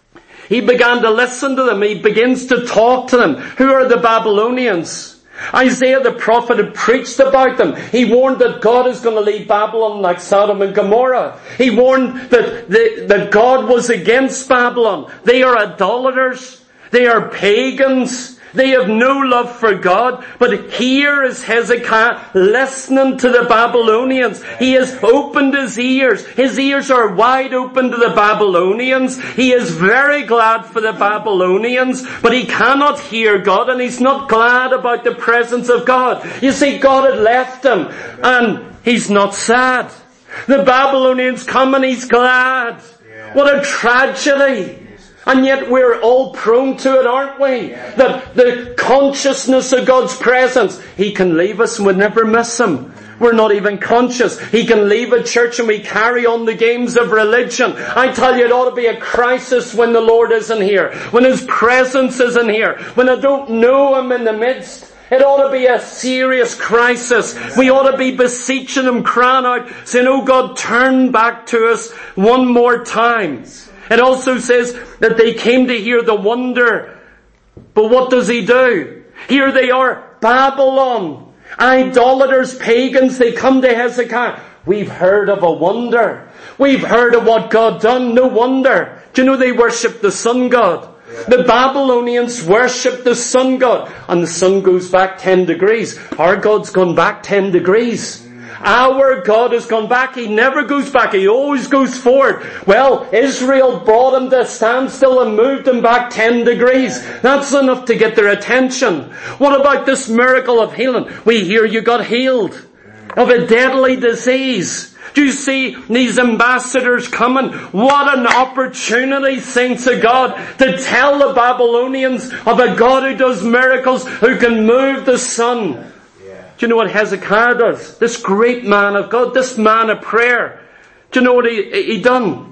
He began to listen to them. He begins to talk to them. Who are the Babylonians? Isaiah the prophet had preached about them. He warned that God is going to leave Babylon like Sodom and Gomorrah. He warned that God was against Babylon. They are idolaters. They are pagans. They have no love for God. But here is Hezekiah listening to the Babylonians. He has opened his ears. His ears are wide open to the Babylonians. He is very glad for the Babylonians, but he cannot hear God, and he's not glad about the presence of God. You see, God had left him, and he's not sad. The Babylonians come and he's glad. What a tragedy. And yet we're all prone to it, aren't we? That the consciousness of God's presence, he can leave us and we'll never miss him. We're not even conscious. He can leave a church and we carry on the games of religion. I tell you, it ought to be a crisis when the Lord isn't here, when his presence isn't here, when I don't know him in the midst. It ought to be a serious crisis. We ought to be beseeching him, crying out, saying, "Oh God, turn back to us one more time." It also says that they came to hear the wonder. But what does he do? Here they are, Babylon, idolaters, pagans. They come to Hezekiah. We've heard of a wonder. We've heard of what God done. No wonder. Do you know they worship the sun god? The Babylonians worship the sun god. And the sun goes back 10 degrees. Our God's gone back 10 degrees. Our God has gone back. He never goes back. He always goes forward. Well, Israel brought him to a standstill and moved him back 10 degrees. That's enough to get their attention. What about this miracle of healing? We hear you got healed of a deadly disease. Do you see these ambassadors coming? What an opportunity, saints of God, to tell the Babylonians of a God who does miracles, who can move the sun. Do you know what Hezekiah does? This great man of God, this man of prayer. Do you know what he done?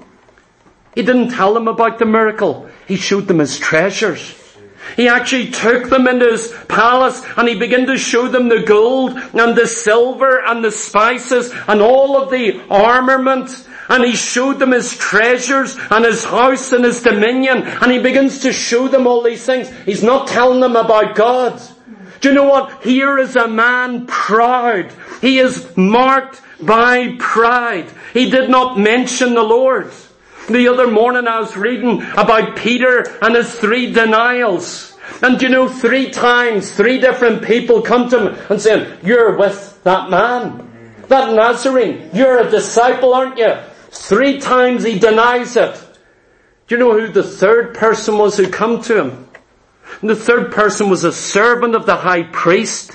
He didn't tell them about the miracle. He showed them his treasures. He actually took them into his palace and he began to show them the gold and the silver and the spices and all of the armament. And he showed them his treasures and his house and his dominion. And he begins to show them all these things. He's not telling them about God. Do you know what? Here is a man proud. He is marked by pride. He did not mention the Lord. The other morning I was reading about Peter and his 3 denials. And you know, 3 times, 3 different people come to him and saying, "You're with that man, that Nazarene. You're a disciple, aren't you?" 3 times he denies it. Do you know who the 3rd person was who come to him? And the 3rd person was a servant of the high priest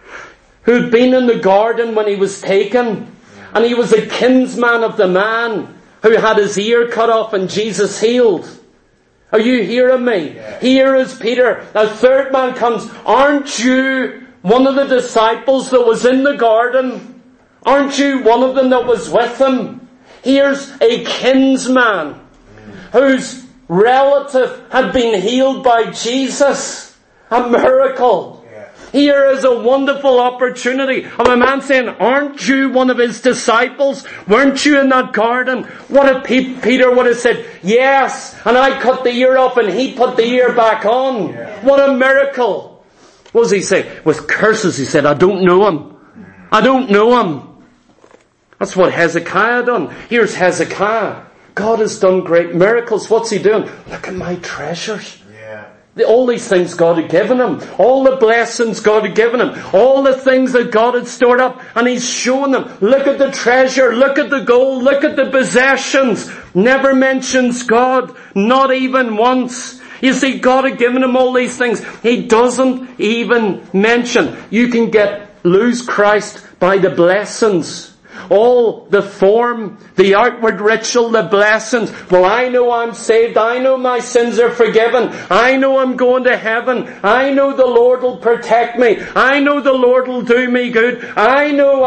who'd been in the garden when he was taken. And he was a kinsman of the man who had his ear cut off and Jesus healed. Are you hearing me? Here is Peter. A 3rd man comes. "Aren't you one of the disciples that was in the garden? Aren't you one of them that was with him?" Here's a kinsman whose relative had been healed by Jesus. A miracle. Here is a wonderful opportunity of a man saying, "Aren't you one of his disciples? Weren't you in that garden?" What if Peter would have said, "Yes, and I cut the ear off and he put the ear back on." What a miracle. What does he say? With curses he said, "I don't know him. I don't know him." That's what Hezekiah done. Here's Hezekiah. God has done great miracles. What's he doing? Look at my treasures. All these things God had given him. All the blessings God had given him. All the things that God had stored up. And he's showing them. Look at the treasure. Look at the gold. Look at the possessions. Never mentions God. Not even once. You see, God had given him all these things. He doesn't even mention. You can lose Christ by the blessings. all the form, the outward ritual, the blessings. Well, I know I'm saved. I know my sins are forgiven. I know I'm going to heaven. I know the Lord will protect me. I know the Lord will do me good. I know.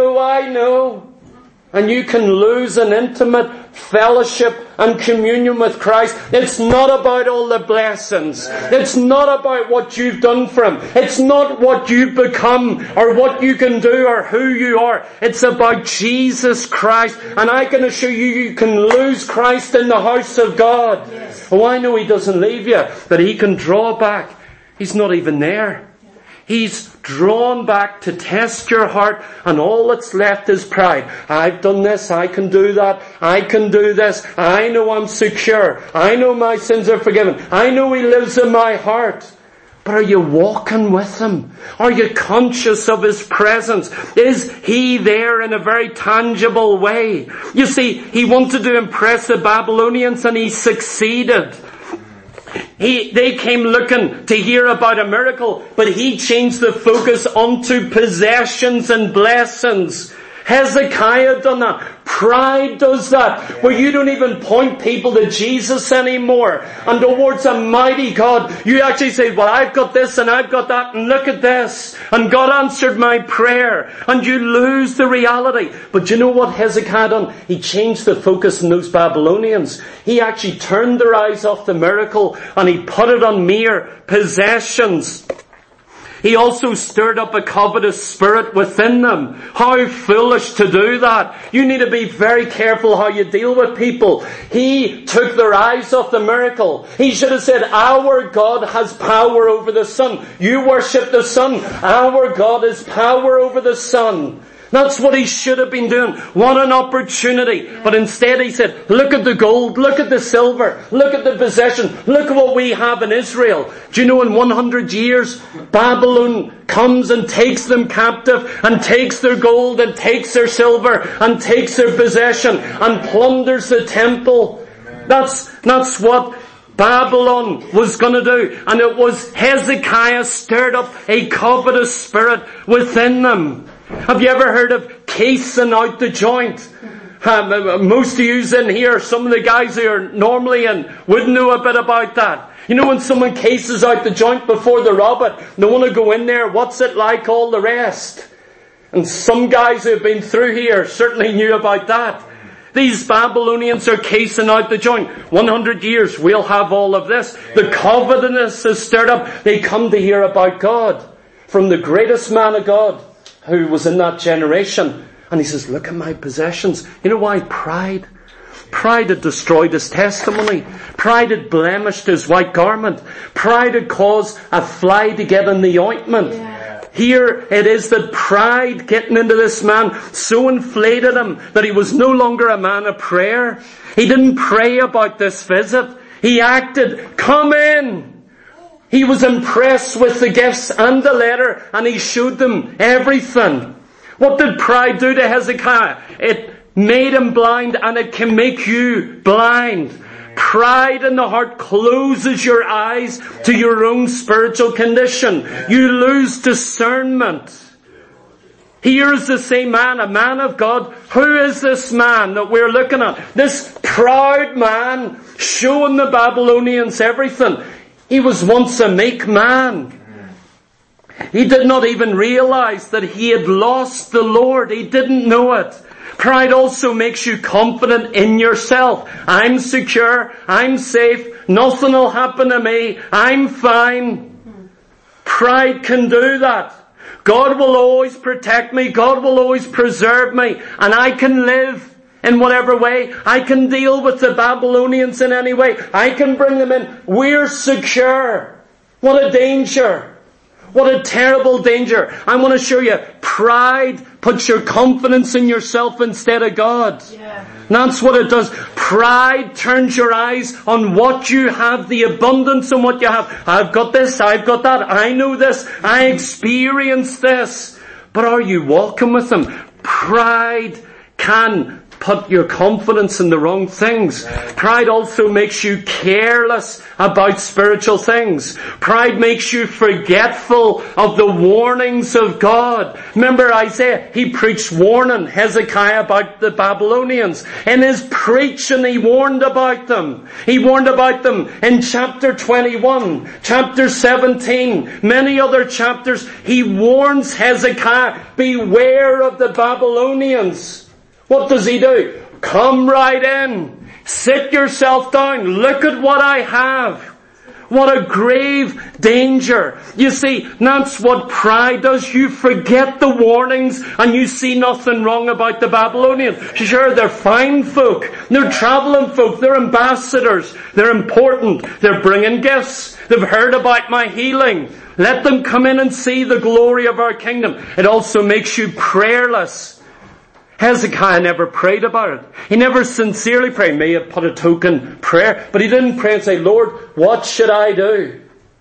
And you can lose an intimate fellowship and communion with Christ. It's not about all the blessings. It's not about what you've done for Him. It's not what you've become or what you can do or who you are. It's about Jesus Christ. And I can assure you, you can lose Christ in the house of God. Yes. Oh, I know He doesn't leave you, but He can draw back. He's not even there. He's drawn back to test your heart, and all that's left is pride. I've done this, I can do that, I can do this, I know I'm secure, I know my sins are forgiven, I know He lives in my heart. But are you walking with Him? Are you conscious of His presence? Is He there in a very tangible way? You see, He wanted to impress the Babylonians, and He succeeded. They came looking to hear about a miracle, but He changed the focus onto possessions and blessings. Hezekiah done that. Pride does that. Where you don't even point people to Jesus anymore and towards a mighty God. You actually say, well, I've got this and I've got that and look at this. And God answered my prayer. And you lose the reality. But you know what Hezekiah done? He changed the focus on those Babylonians. He actually turned their eyes off the miracle and he put it on mere possessions. He also stirred up a covetous spirit within them. How foolish to do that. You need to be very careful how you deal with people. He took their eyes off the miracle. He should have said, our God has power over the sun. You worship the sun. Our God has power over the sun. That's what he should have been doing. What an opportunity. But instead he said, look at the gold, look at the silver, look at the possession, look at what we have in Israel. Do you know in 100 years, Babylon comes and takes them captive and takes their gold and takes their silver and takes their possession and plunders the temple. That's what Babylon was going to do. And it was Hezekiah stirred up a covetous spirit within them. Have you ever heard of casing out the joint? Most of you in here, some of the guys who are normally in, would know a bit about that. You know when someone cases out the joint before they rob it, they want to go in there, what's it like, all the rest? And some guys who have been through here certainly knew about that. These Babylonians are casing out the joint. 100 years, we'll have all of this. The covetousness is stirred up. They come to hear about God from the greatest man of God who was in that generation. And he says, look at my possessions. You know why? Pride. Pride had destroyed his testimony. Pride had blemished his white garment. Pride had caused a fly to get in the ointment. Yeah. Here it is that pride getting into this man so inflated him that he was no longer a man of prayer. He didn't pray about this visit. He acted, come in. He was impressed with the gifts and the letter, and he showed them everything. What did pride do to Hezekiah? It made him blind, and it can make you blind. Pride in the heart closes your eyes to your own spiritual condition. You lose discernment. Here is the same man, a man of God. Who is this man that we're looking at? This proud man showing the Babylonians everything. He was once a meek man. He did not even realize that he had lost the Lord. He didn't know it. Pride also makes you confident in yourself. I'm secure. I'm safe. Nothing will happen to me. I'm fine. Pride can do that. God will always protect me. God will always preserve me. And I can live in whatever way. I can deal with the Babylonians in any way. I can bring them in. We're secure. What a danger. What a terrible danger. I want to show you, pride puts your confidence in yourself instead of God. Yeah. That's what it does. Pride turns your eyes on what you have, the abundance in what you have. I've got this, I've got that, I know this, I experience this. But are you walking with Him? Pride can put your confidence in the wrong things. Pride also makes you careless about spiritual things. Pride makes you forgetful of the warnings of God. Remember Isaiah, he preached warning Hezekiah about the Babylonians. In his preaching he warned about them. He warned about them in chapter 21, chapter 17, many other chapters. He warns Hezekiah, beware of the Babylonians. What does he do? Come right in. Sit yourself down. Look at what I have. What a grave danger. You see, that's what pride does. You forget the warnings and you see nothing wrong about the Babylonians. Sure, they're fine folk. They're traveling folk. They're ambassadors. They're important. They're bringing gifts. They've heard about my healing. Let them come in and see the glory of our kingdom. It also makes you prayerless. Hezekiah never prayed about it. He never sincerely prayed. He may have put a token prayer, but he didn't pray and say, Lord, what should I do?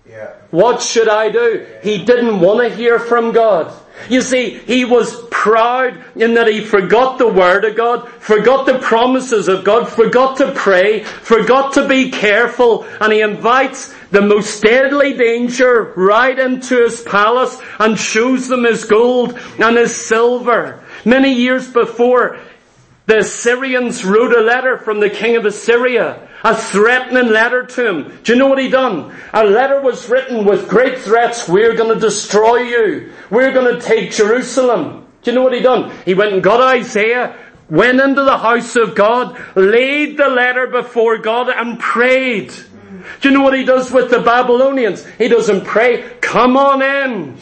What should I do? He didn't want to hear from God. You see, he was proud in that he forgot the word of God, forgot the promises of God, forgot to pray, forgot to be careful, and he invites the most deadly danger right into his palace and shows them his gold and his silver. Many years before, the Assyrians wrote a letter from the king of Assyria, a threatening letter to him. Do you know what he done? A letter was written with great threats. We're going to destroy you. We're going to take Jerusalem. Do you know what he done? He went and got Isaiah, went into the house of God, laid the letter before God and prayed. Do you know what he does with the Babylonians? He doesn't pray, come on in.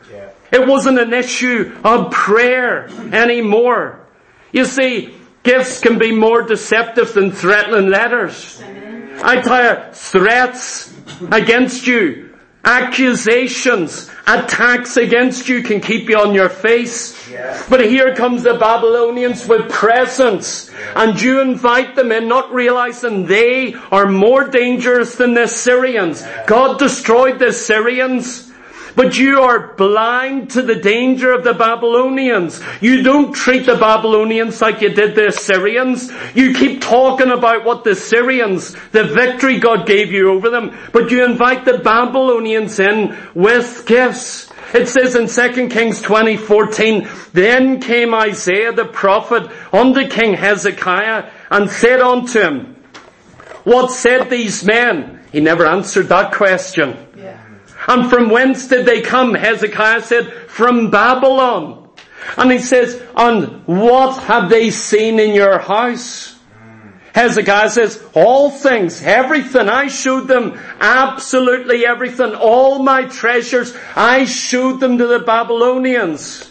It wasn't an issue of prayer anymore. You see, gifts can be more deceptive than threatening letters. I tell you, threats against you, accusations, attacks against you can keep you on your face. But here comes the Babylonians with presents, and you invite them in, not realizing they are more dangerous than the Assyrians. God destroyed the Assyrians, but you are blind to the danger of the Babylonians. You don't treat the Babylonians like you did the Assyrians. You keep talking about what the Assyrians, the victory God gave you over them, but you invite the Babylonians in with gifts. It says in 2 Kings 20:14, then came Isaiah the prophet unto King Hezekiah and said unto him, what said these men? He never answered that question. And from whence did they come? Hezekiah said, from Babylon. And he says, and what have they seen in your house? Hezekiah says, all things, everything. I showed them absolutely everything. All my treasures, I showed them to the Babylonians.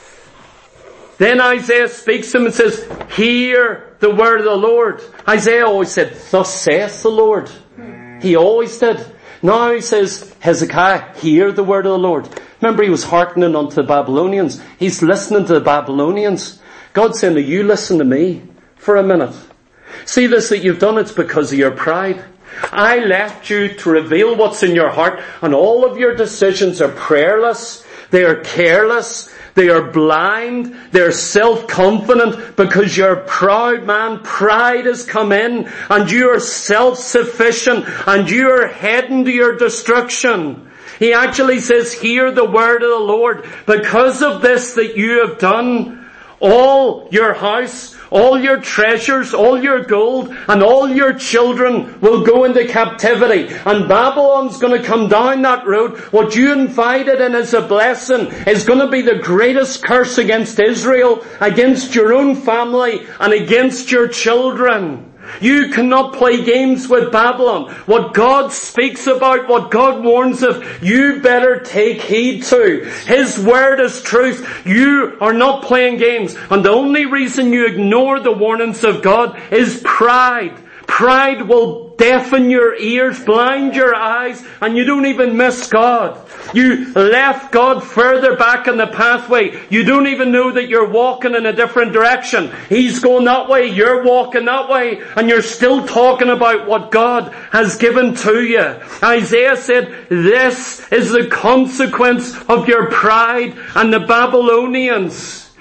Then Isaiah speaks to him and says, hear the word of the Lord. Isaiah always said, thus saith the Lord. He always did. Now he says, Hezekiah, hear the word of the Lord. Remember, he was hearkening unto the Babylonians. He's listening to the Babylonians. God's saying, you listen to me for a minute. See this that you've done, it's because of your pride. I left you to reveal what's in your heart, and all of your decisions are prayerless. They are careless. They are blind. They're self-confident because you're a proud man. Pride has come in and you are self-sufficient and you are heading to your destruction. He actually says, hear the word of the Lord. Because of this that you have done, all your house, all your treasures, all your gold, and all your children will go into captivity. And Babylon's going to come down that road. What you invited in as a blessing is going to be the greatest curse against Israel, against your own family, and against your children. You cannot play games with Babylon. What God speaks about, what God warns of, you better take heed to. His word is truth. You are not playing games. And the only reason you ignore the warnings of God is pride. Pride will deafen your ears, blind your eyes, and you don't even miss God. You left God further back in the pathway. You don't even know that you're walking in a different direction. He's going that way, you're walking that way, and you're still talking about what God has given to you. Isaiah said, this is the consequence of your pride and the Babylonians.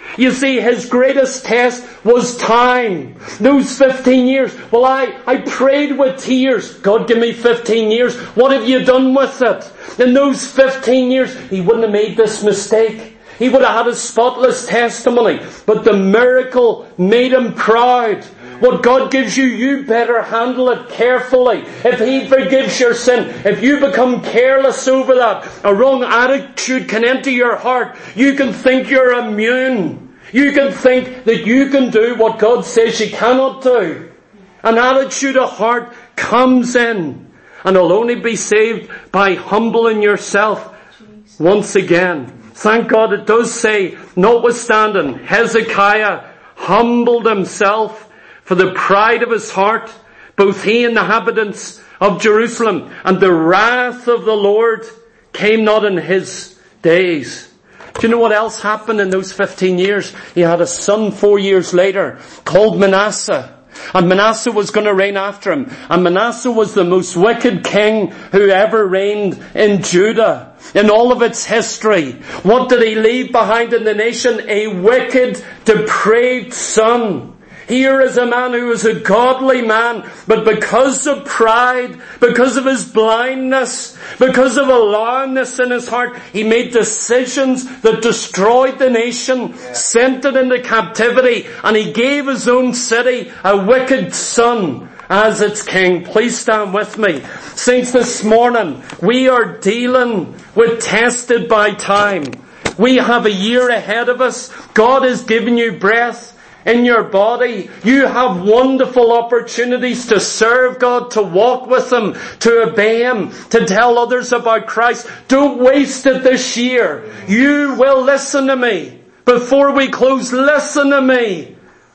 You see, his greatest test was time. Those 15 years. Well, I prayed with tears. God, give me 15 years. What have you done with it? In those 15 years, he wouldn't have made this mistake. He would have had a spotless testimony. But the miracle made him proud. What God gives you, you better handle it carefully. If he forgives your sin, if you become careless over that, a wrong attitude can enter your heart. You can think you're immune. You can think that you can do what God says you cannot do. An attitude of heart comes in, and it'll only be saved by humbling yourself once again. Thank God it does say, notwithstanding, Hezekiah humbled himself for the pride of his heart, both he and the inhabitants of Jerusalem, and the wrath of the Lord came not in his days. Do you know what else happened in those 15 years? He had a son 4 years later called Manasseh. And Manasseh was going to reign after him. And Manasseh was the most wicked king who ever reigned in Judah. In all of its history. What did he leave behind in the nation? A wicked, depraved son. Here is a man who is a godly man, but because of pride, because of his blindness, because of allowing this in his heart, he made decisions that destroyed the nation, sent it into captivity, and he gave his own city a wicked son as its king. Please stand with me. Saints, this morning, we are dealing with tested by time. We have a year ahead of us. God has given you breath in your body. You have wonderful opportunities to serve God, to walk with Him, to obey Him, to tell others about Christ. Don't waste it this year. You will listen to me. Before we close, listen to me.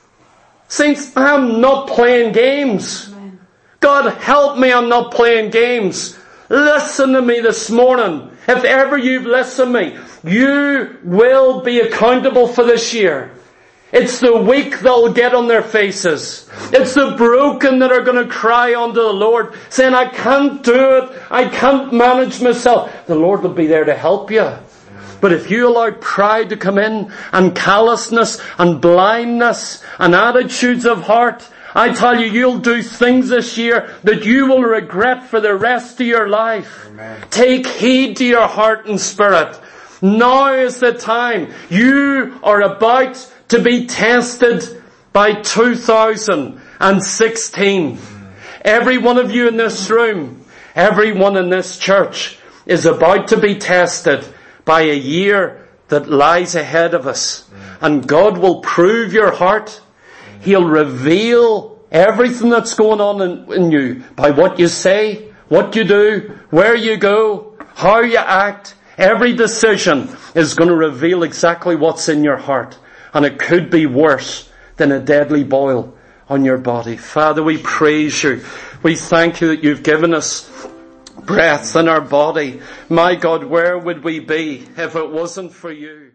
Saints, I'm not playing games. God help me, I'm not playing games. Listen to me this morning. If ever you've listened to me, you will be accountable for this year. It's the weak that'll get on their faces. It's the broken that are going to cry unto the Lord, saying, I can't do it. I can't manage myself. The Lord will be there to help you. But if you allow pride to come in, and callousness, and blindness, and attitudes of heart, I tell you, you'll do things this year that you will regret for the rest of your life. Amen. Take heed to your heart and spirit. Now is the time. You are about to be tested by 2016. Every one of you in this room, everyone in this church is about to be tested by a year that lies ahead of us. And God will prove your heart. He'll reveal everything that's going on in you by what you say, what you do, where you go, how you act. Every decision is going to reveal exactly what's in your heart. And it could be worse than a deadly boil on your body. Father, we praise you. We thank you that you've given us breath in our body. My God, where would we be if it wasn't for you?